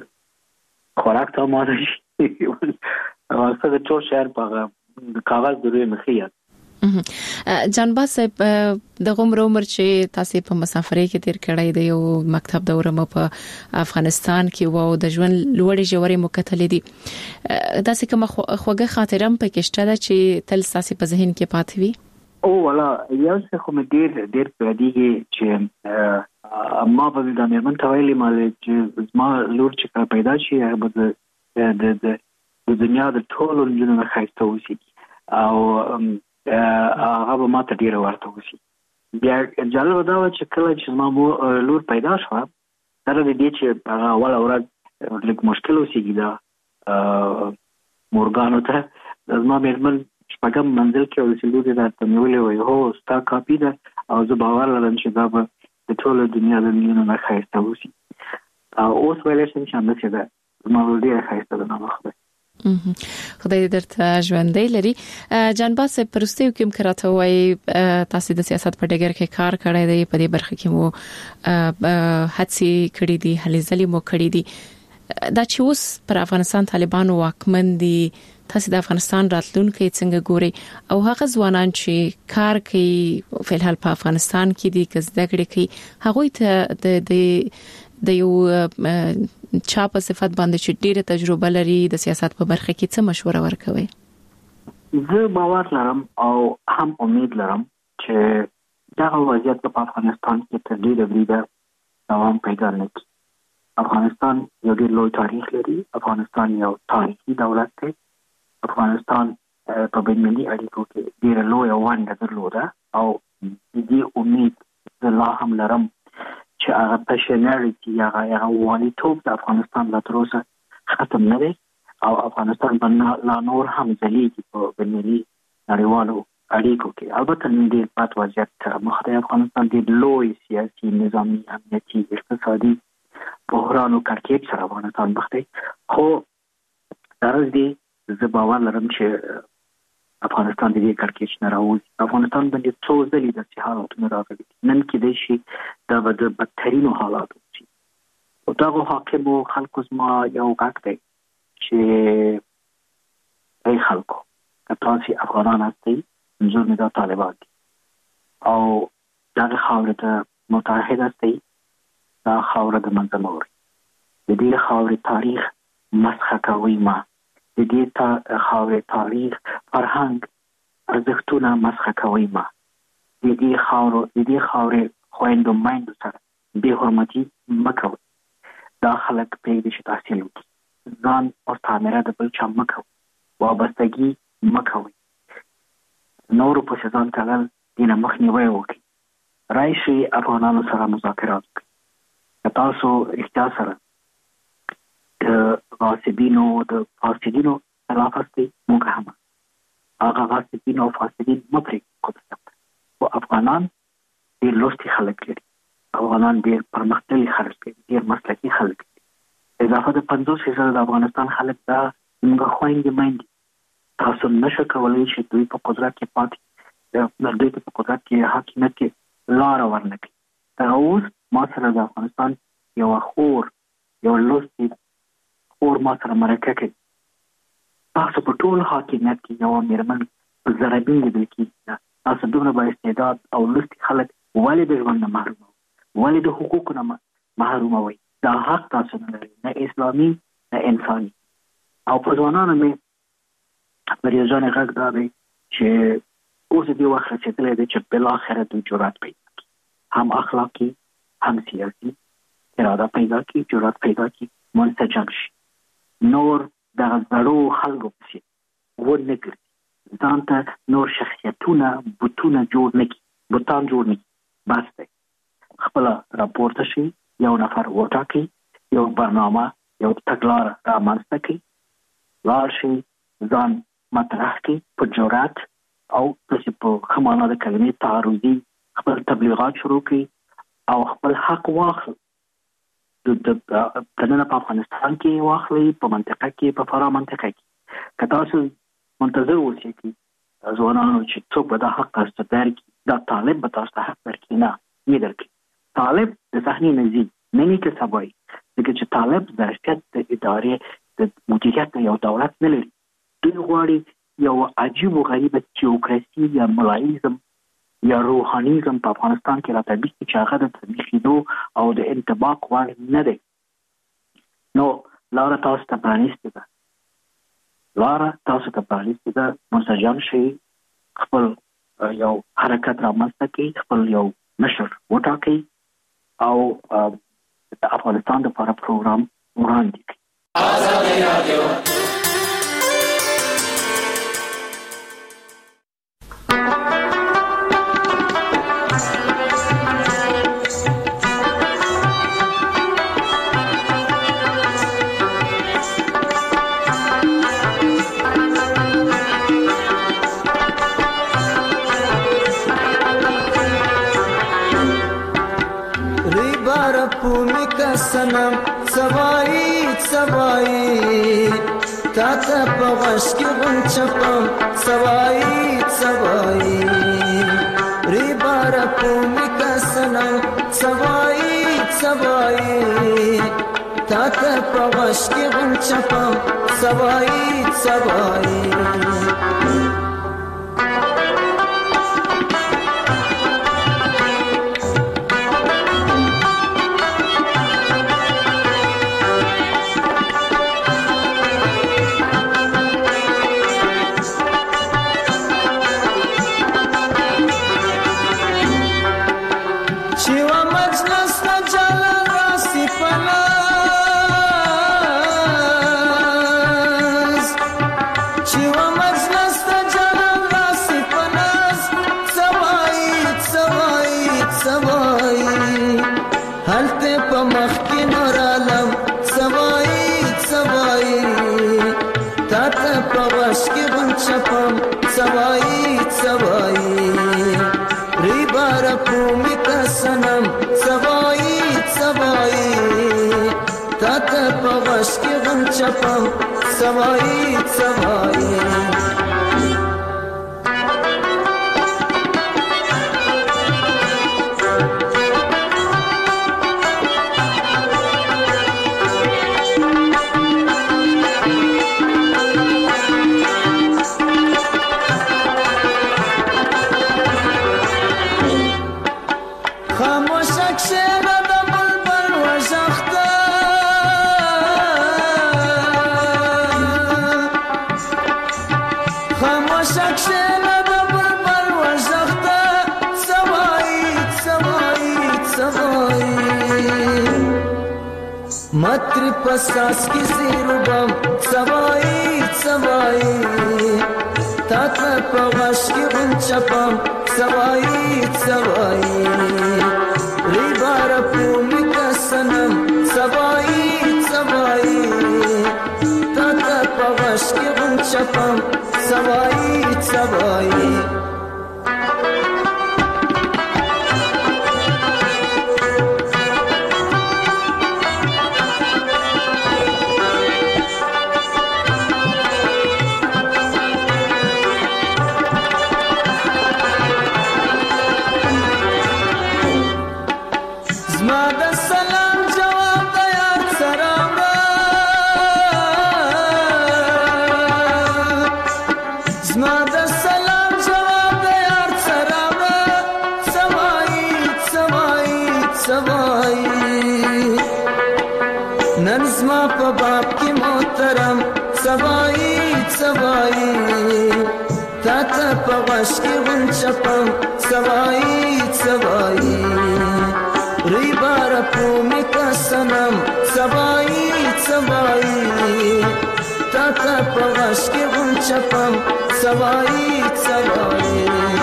خوراک ته آماده شي واسطه د ټول شیان په هغه کاغذ د روی مخې یاد جانباز صاحب د عمر عمر چې تاسو په مسافرۍ کې تیر کړی دی یو مکتب دوره مو په افغانستان کې وو د ژوند لوړې ژورې مو کتلې دي داسې کومه خوږه خاطره هم پکې شته ده چې تل تاسو په ذهن کې پاتې وي او والا یو څه خو مې ډېر ډېر پردیږي چې ما به د مېرمن ته ویلې ما چې زما لور چې کله پیدا شي هغه به د دنیا د ټولو نجونو نه ښایسته اوسېږي او هغه به ما ته ډېره ورته اوسي بیا جالبه دا وه چې کله چې زما لور پیدا شوه سره د دې چې هغه اوله ورځ لږ مشکل اوسېږي دا مورګانو ته زما مېرمن شپږم منزل کې او چې لور یې راته نیولې وی هو ستا کاپي ده او زه باور لرم چې دا به د ټولو دنیا د نجونو نه ښایسته اوسي اوس ویلی شم چې همداسې ده زما لور ډېره ښایسته ده نامه خدای خدای دې درته ژوندۍ لري. جانباز پرستیو کې مکراته وای تاسو د سیاست په ډګر کې کار کړی دی، په دې برخه کې مو هڅې کړې دي، هلې ځلې مو کړې دي. دا چې اوس پر افغانستان طالبانو واکمن دي، تاسو د افغانستان راتلونکي څنګه ګوري او هغه ځوانان چې کار کوي په الحال په افغانستان کې دي، که زده کړې کوي، هغه ته د د یو چا په صفت باندې چې ډیره تجربه لري د سیاست په برخه کې څه مشوره ورکوي؟ زه باور لرم او هم امید لرم چې دا وضعیت په افغانستان کې تر ډیره وریده دوام پیدا نه کړي. افغانستان یو ډیر لوی تاریخ لري، افغانستان یو تاریخي دولت دی، افغانستان په بین‌المللي اړیکو کې ډیره لوی ونډه درلوده او دې امید زه لا هم لرم چې هغه پېشنرټي یا هغه والیتوب د افغانستان لا تر اوسه ختم نه دی او افغانستان باندې لا نور هم ځلیږي په بین‌المللي نړیوالو اړیکو کې. البته نن ډیر بد وضعیت مخ ته افغانستان ډیر لوی سیاسي، نظامي، امنیتي، اقتصادي بحران او کړکېچ سره افغانستان مخ دی. خو درز دی زه باور لرم چې افغانستان د دې کړکېچ نه راوځي. افغانستان باندې څو ځلې د حالاتونو راغلي، نن کې د شي د بدترینو حالاتو شي او دغه حاکمو خلکو زما یو غږ دی چې ای خلکو که تاسو افغانان هستئ، منظور مې دا طالبان دي او دغه خاورې ته متحد هستئ، دا خاوره د منځه مه وړئ. د دې خاورې تاریخ مسخه کوئ ما، د دې تا خاورې تاریخ، فرهنګ، ارزښتونه مسخه کوئ ما. د دې خاورو د دې خاورې خویندو میندو سره بې حرمتي مه کوئ. دا خلک پرېږدي چې تحصیل وکړي، ځان او تعمیره د بل چا مه کوئ، وابستګي مه کوئ، نورو پسې ځان تړل دې نه مخنیوی وکړي. راشئ افغانانو سره مذاکرات وکړئ. که تاسو رښتیا سره د غاصبینو د فاسدینو خلاف هستئ، موږ هم هغه غاصبین او فاسدین مه پرېږدئ قدرت. خو افغانان ډېر لوستي خلک لري، افغانان ډېر پرمختللي خلک لري، ډېر مسلکي خلک لري. اضافه د پنځوس فیصده د افغانستان خلک دا زموږ خویندې میندې. تاسو نشئ کولی چې دوی په قدرت کې پاتې دوی په قدرت کې حاکمیت کې لاره ورنه کړي. تر اوس ما سره د افغانستان یو خور یو لوستي خور ما سره مرکه کوي. تاسو په ټول حاکمیت کې یو مېرمن په زرابین لیدل کېږي. تاسو دومره با استعداد او لوستي خلک ولې د ژوند نه محروموئ؟ ولې د حقوقو نه محروموئ؟ دا حق تاسو نه لرئ، نه اسلامي نه انساني. او په ځوانانو مې پر یو ځان غږ دا دی چې اوس دې وخت رسېدلی دی چې بالاخره دوی جرأت پیدا کړي، هم اخلاقي هم سیاسي اراده پیدا کړي، جرأت پیدا کړي، منسجم شي، نور دغه زړو خلکو پسې ونه ګرځي، ځان ته نور شخصیتونه بوتونه جوړ نه کړي، بوتان جوړ نه کړي. بس دی خپله راپورته شي، یو نفر وټاکئ، یو برنامه یو تګلاره رامنځته کړئ، لاړ شئ، ځان مطرح کړئ په جرأت او تاسې په ښه معنا د کلمې تعرضي خپل تبلیغات شروع کړئ او خپل حق واخلئ. د دننه په افغانستان کې واخلئ، په منطقه کې، په فرا منطقه کې. که تاسو منتظر اوسئ ځوانانو چې څوک به دا حق تاسو ته درکړي، دا طالب به تاسو ته حق درکړي، نه یې درکړي. طالب د صحنې نه ځي، نه نیکه سبا یي، ځکه چې طالب ظرفیت د ادارې د مدیریت یو دولت نه لري. دوی غواړي یو عجیب و غریب تیوکراسي یا ملایزم یا روحانیزم په افغانستان کې را تطبیق کړي چې هغه د تطبیقېدو او د انطباق وړ نه دی. نو لاره تاسو ته پرانیستې ده، لاره تاسو ته پرانیستې ده. منسجم شئ، خپل یو حرکت رامنځته کړئ، خپل یو مشر وټاکئ او د افغانستان دپاره پروګرام وړاندې کړئ. ازادي راډیو सनम सवाई सवाई تاته په غش کې غونچه پم سوایی سوایی ری بار کومی کسنم سوایی سوایی تاته په غش کې غونچه پم سوایی سوایی چپم سوایی سوایی ری بار کومی کسنم سوایی سوایی تاته په غش کې غم چپم سوایی سوایی متری پساس کی زیرو بم سوایی سوایی تاته په غش کې غونچه پم سوایی سوایی ری بار کومی کسنم سوایی سوایی تاته په غش کې غونچه پم سوایی سوایی تاته په غش کې غونچه پم سوایی سوایی ری بار کومی کسنم سوایی سوایی تاته په غش کې غونچه پم سوایی سوایی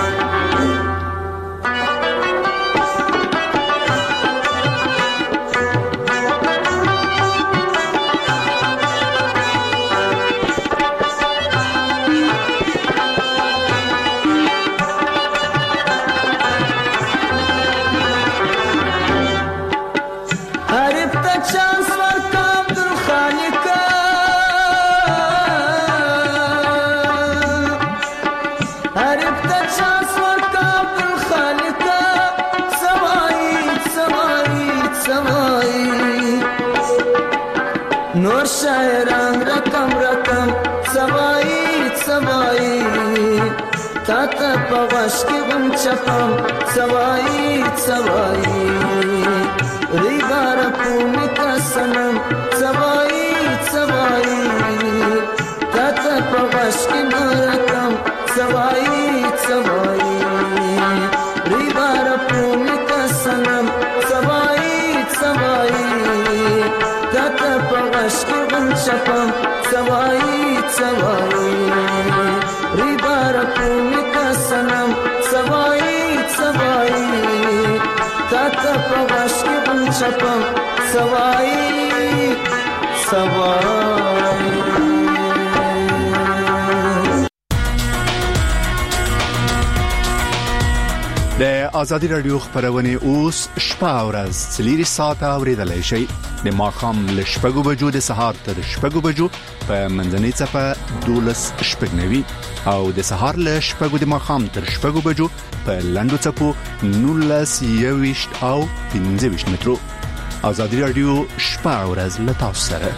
نور شاعران رقم رقم سوایی سوایی تاته په غش کې غونچه پم سوایی سوایی ری بار کومی کسنم سوایی سوایی تاته په غش کې رقم سوایی سوایی ری بار کومی کسنم سوایی سوایی تاته په غش کې غونچه پم سوایی سوایی ری بار کومی کسنم سوایی سوایی تاته په غش کې غونچه پم سوایی سوایی د ازادي رادیو خبرونه اوس شپه او ورځ څلور ساعته اوریدلای شئ د ماښام له شپږو بجو د سهار تر شپږو بجو په منځنۍ صفه دولس شپږنوي او د سهار له شپږو د ماښام تر شپږو بجو په لاندو صفو نولس یويشت او پنځه ویشت مترو. ازادي رادیو شپه او ورځ له تاسو سره.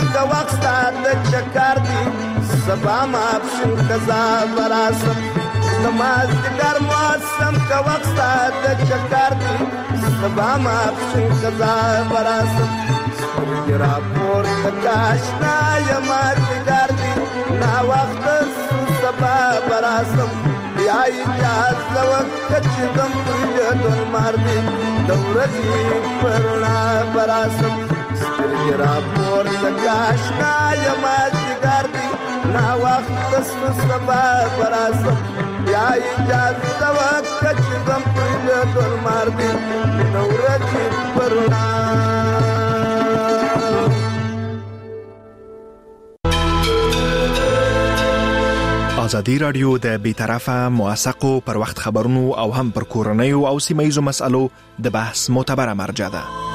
سبا ما بشن کزا براسم نمازدیګر موسم که وخت ستا د چکر دی سبا ماپښین خزا به راسم سترګې راپورته که اشنا یمه جګر دی ناوخته سو سبا به راسم یا اجازه وکړه چې ځم پرېږدو لمر دی د ورځې په رڼا به راسم سترګې راپورته که اشنا یمه جګر دی ناوخته سو سبا به راسم یا اجازه وکړه چې ځم پرېږدو لمر دی د ورځې په رڼا. ازادي راډیو د بیطرفه موثقو پر وخت خبرونو او هم پر کورنیو او سیمه ییزو مسألو د بحث معتبره مرجع ده.